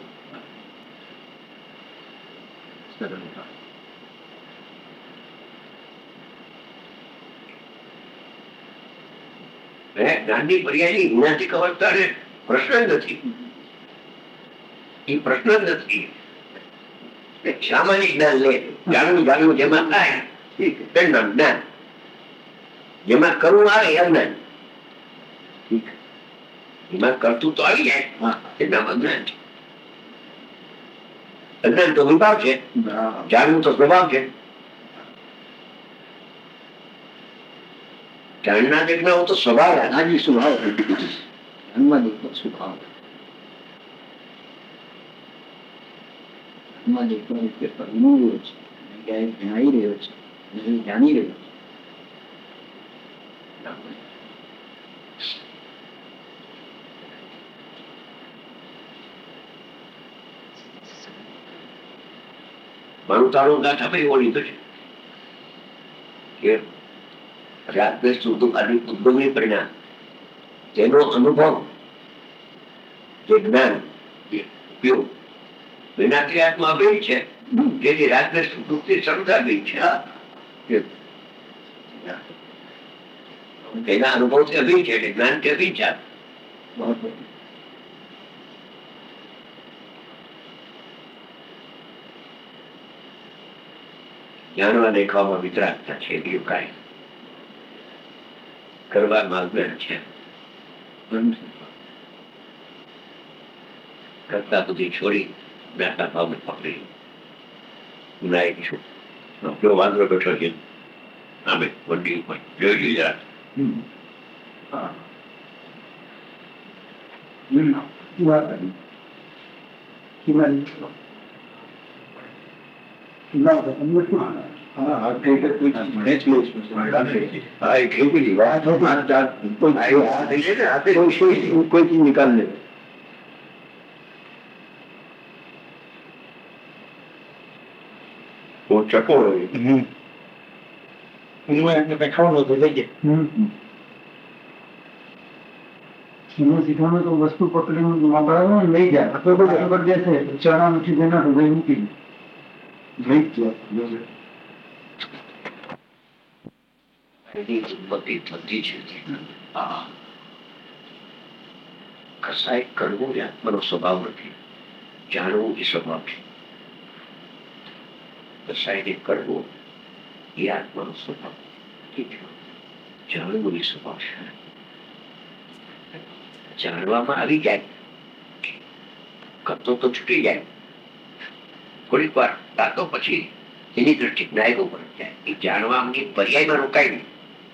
सरलता. જ્ઞાનની પર્યાયની જ્ઞાનથી કવરતા ને પ્રશ્ન જ નથી. એ પ્રશ્ન જ નથી. સામાન્ય જ્ઞાન લે જાણવું જાણવું જેમાં થાય તેનું જ્ઞાન, જેમાં કરવું આવે એ અજ્ઞાન. એમાં કરતું તો આવી જાય हाँ. એનામાં અજ્ઞાન છે. અજ્ઞાન તો વિભાવ છે, बराबर. જાણવું તો સ્વભાવ છે. જાણના દેખના તો સ્વભાવ છે. आज ही स्वभाव है. हनुमान जी का स्वभाव है. હનુમાન જી પણ તે પરનું રહ્યો છે, ક્યાંય જણાઈ રહ્યો છે, નહીં જાણી રહ્યો છે. મારું તારું ગાથા ભાઈ એવો લીધો છે કે રાત્રે સુધી આદિ ઉદ્ભવની પરિણામ તેનો અનુભવ જે જ્ઞાન ઉપયોગ વિનાથી આત્મા અભિન્ન છે. જેથી રાત્રે સુખથી શરૂ થઈ છે. તેના અનુભવથી અભિન્ન છે એટલે જ્ઞાનથી અભિન્ન છે. बहुत बढ़िया. જાણવા દેખવામાં વિતરાગતા છે બીજું કાંઈ કરવામાં અજ્ઞાન છે. કરતા બધી છોડી જ્ઞાતા ભાવને પકડી ગુનાહિત છું. જો વાંદરો બેઠો છે આમે વડી ઉપર જોઈ લીધા. हम्म. हाँ. हम्म. बात है. किमान. ना तो हम लोग हाँ हाँ कहीं पे कुछ मैच में इसमें હા એ ખેતી વાત कोई कोई कोई चीज निकाल ले. બહુ ચકોર હોય. એનું એમને કઈ ખાવાનું હતું લઈ જાય. એનું શીખવાનું તો વસ્તુ પકડીને મંગાવ્યો ને લઈ જાય. આપણે કોઈ બરાબર દેશે ચણા નથી દેના તો મૂકી દે. એની ઉન્નતિ થતી છે. હા, કસાય કરવું એ આત્માનો સ્વભાવ નથી, જાણવું એ સ્વભાવ છે. કસાયને કરવું એ આત્માનો સ્વભાવ, જાણવું એ સ્વભાવ છે. જાણવામાં આવી જાય કરતો તો છૂટી જાય, થોડીક વાર તાતો પછી એની દ્રષ્ટિ જ્ઞાયકો પર જાય. એ જાણવાની પર્યાયમાં રોકાય નહીં.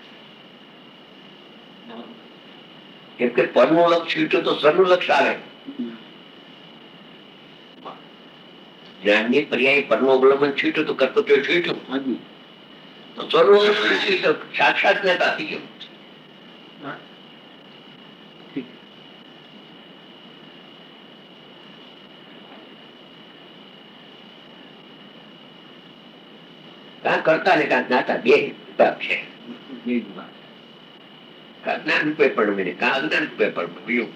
કેમ કે પરનું લક્ષ છૂટ્યું તો સરનું લક્ષ આવે. જ્ઞાનની પર્યાય પરનું અવલંબન છૂટ્યું તો કરતો તો છૂટ્યું તો સરનું લક્ષ સાક્ષાત જ્ઞાતા થઈ ગયું. કાં કરતા ને કાં જ્ઞાતા બે વિભાગ છે. જ્ઞાન રૂપે પણ મેં કાં અજ્ઞાન રૂપે પણ મળ્યું.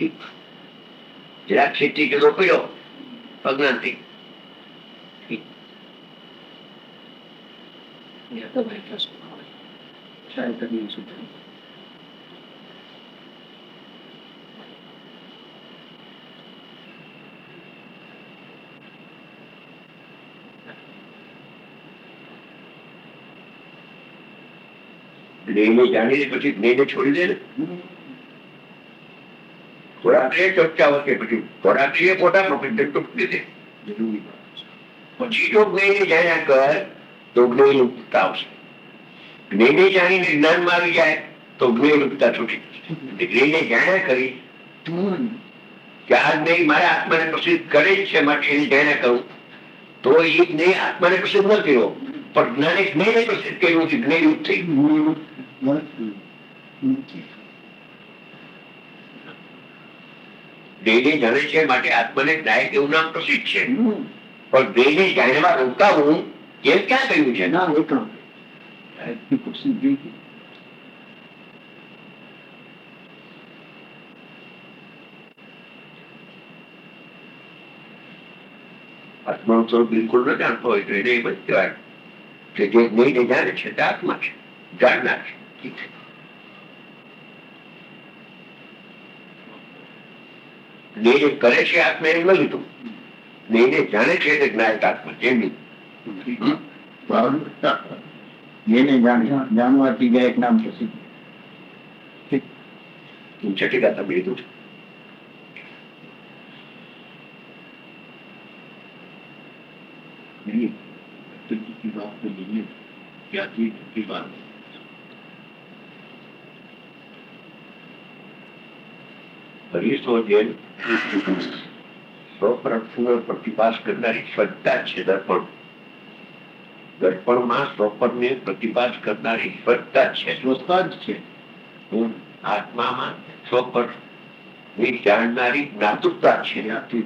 જરાક સિદ્ધિ જુદો પડ્યો અજ્ઞાનથી. જ્ઞેયને જાણીને પછી જ્ઞેયને છોડી દે ને. ખોરાક એ ચર્ચા વખતે પછી ખોરાક એ પોતાનો મૂકી દે. પછી જો જ્ઞેયને જાણ્યા કર તો જ્ઞેય લુપ્તતા આવશે. જ્ઞેયને જાણીને જ્ઞાનમાં આવી જાય તો જ્ઞેય લુપ્તતા છૂટી. જ્ઞેયને જાણ્યા કરી કે આ જ્ઞેય મારા આત્માને પ્રસિદ્ધ કરે જ છે માટે એને જાણ્યા કરું તો એ જ્ઞેય આત્માને પ્રસિદ્ધ ન કર્યો પણ જ્ઞાને જ્ઞેયને પ્રસિદ્ધ કર્યું છે. જ્ઞેય લુપ્ત થઈ ગયું. દેહને જાણે છે માટે આત્માને નાયક એવું નામ પ્રસિદ્ધ છે. પણ દેહને જાણવા રોકાવું એમ ક્યાં કહ્યું છે? ના રોકણ આત્માનું સ્વરૂપ બિલકુલ ન જાણતો હોય તો એને એમ જ કહેવાય કે જે જ્ઞેયને જાણે છે તે આત્મા છે, જાણનાર છે. જ્ઞેયને કરે છે આત્મા એમ ન લીધું. જ્ઞેયને જાણે છે તે જ્ઞાયક આત્મા છે એમ લીધું. જેને જાણવાથી ગાયક નામ પ્રસિદ્ધ. છઠ્ઠી ગાથા લીધું છે. પ્રતિપાસ કરનારી શ્રદ્ધા છે. દર્પણ દર્પણમાં સ્વપરને પ્રતિપાસ કરનારી શ્રદ્ધા છે. સ્વસ્થા જ છે. આત્મામાં સ્વપર જાણનારી જ્ઞાતૃતા છે.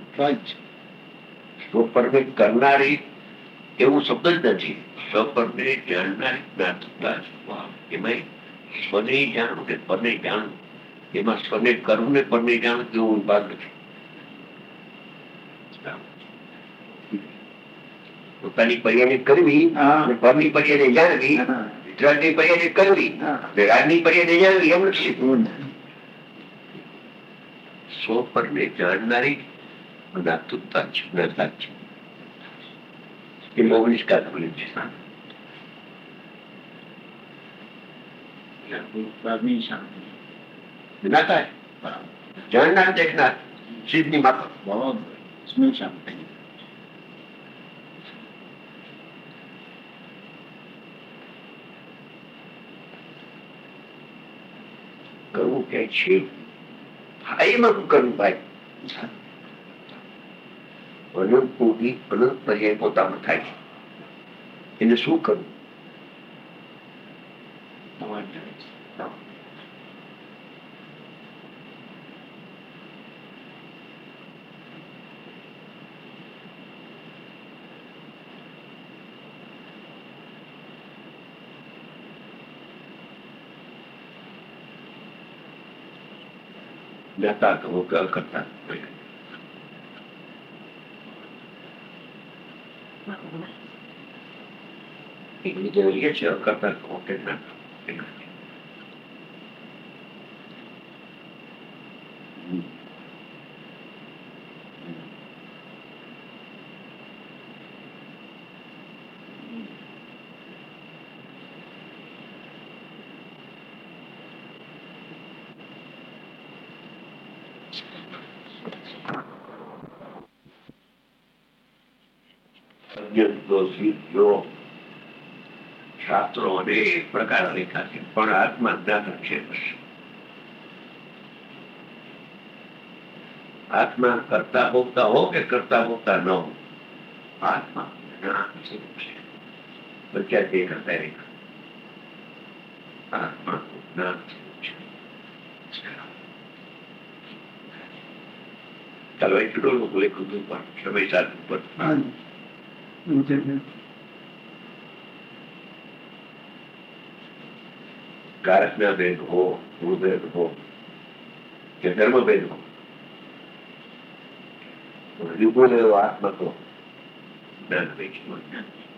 સ્વપરને કરનારી એવું શબ્દ જ નથી. સ્વપરને જાણનારી જ્ઞાતૃતા છે. એમાં સ્વને જાણવું કે પરને જાણવું, એમાં સ્વને કરવું ને પરને જાણવું કેવો વિભાગ નથી. પોતાની પર્યાય કરવી, પરની પર્યાય જાણવી, વિતરાગની પર્યાય કરવી, રાજની પર્યાય જાણવી એમ નથી. સ્વપરને જાણનારી જ્ઞાતૃતા છે, જ્ઞાતા છે. એ ઓગણીસ કાત બોલે છે. જ્ઞાતા જાણનાર દેખનાર સિદ્ધની માફક કરવું કે છે. એમાં શું કરવું ભાઈ? અનંત પૂરી અનંત પર્યાય પોતામાં થાય છે. એને શું કરવું? જ્ઞાતા કહો કે અકર્તા, એક બીજો એ છે કરતા કોન્ટેન્ટ ના જો શાસ્ત્રો અનેક પ્રકાર લેખા છે પણ આત્મા જ્ઞાન છે બસ આત્મા કરતા ભોગતા હો કે કરતા ભોગતા ન હો આત્મા જ્ઞાન સ્વરૂપ છે બચ્ચા તે કરતા રેખા આત્મા જ્ઞાન સ્વરૂપ છે ચાલો એટલું લોકો લેખું પણ સમય સાથ ઉપર કારકના ભેદ હો ભૂભેદ હો કે ધર્મભેદ હો વિપુલ એવો આત્મા તો જ્ઞાન પૈકી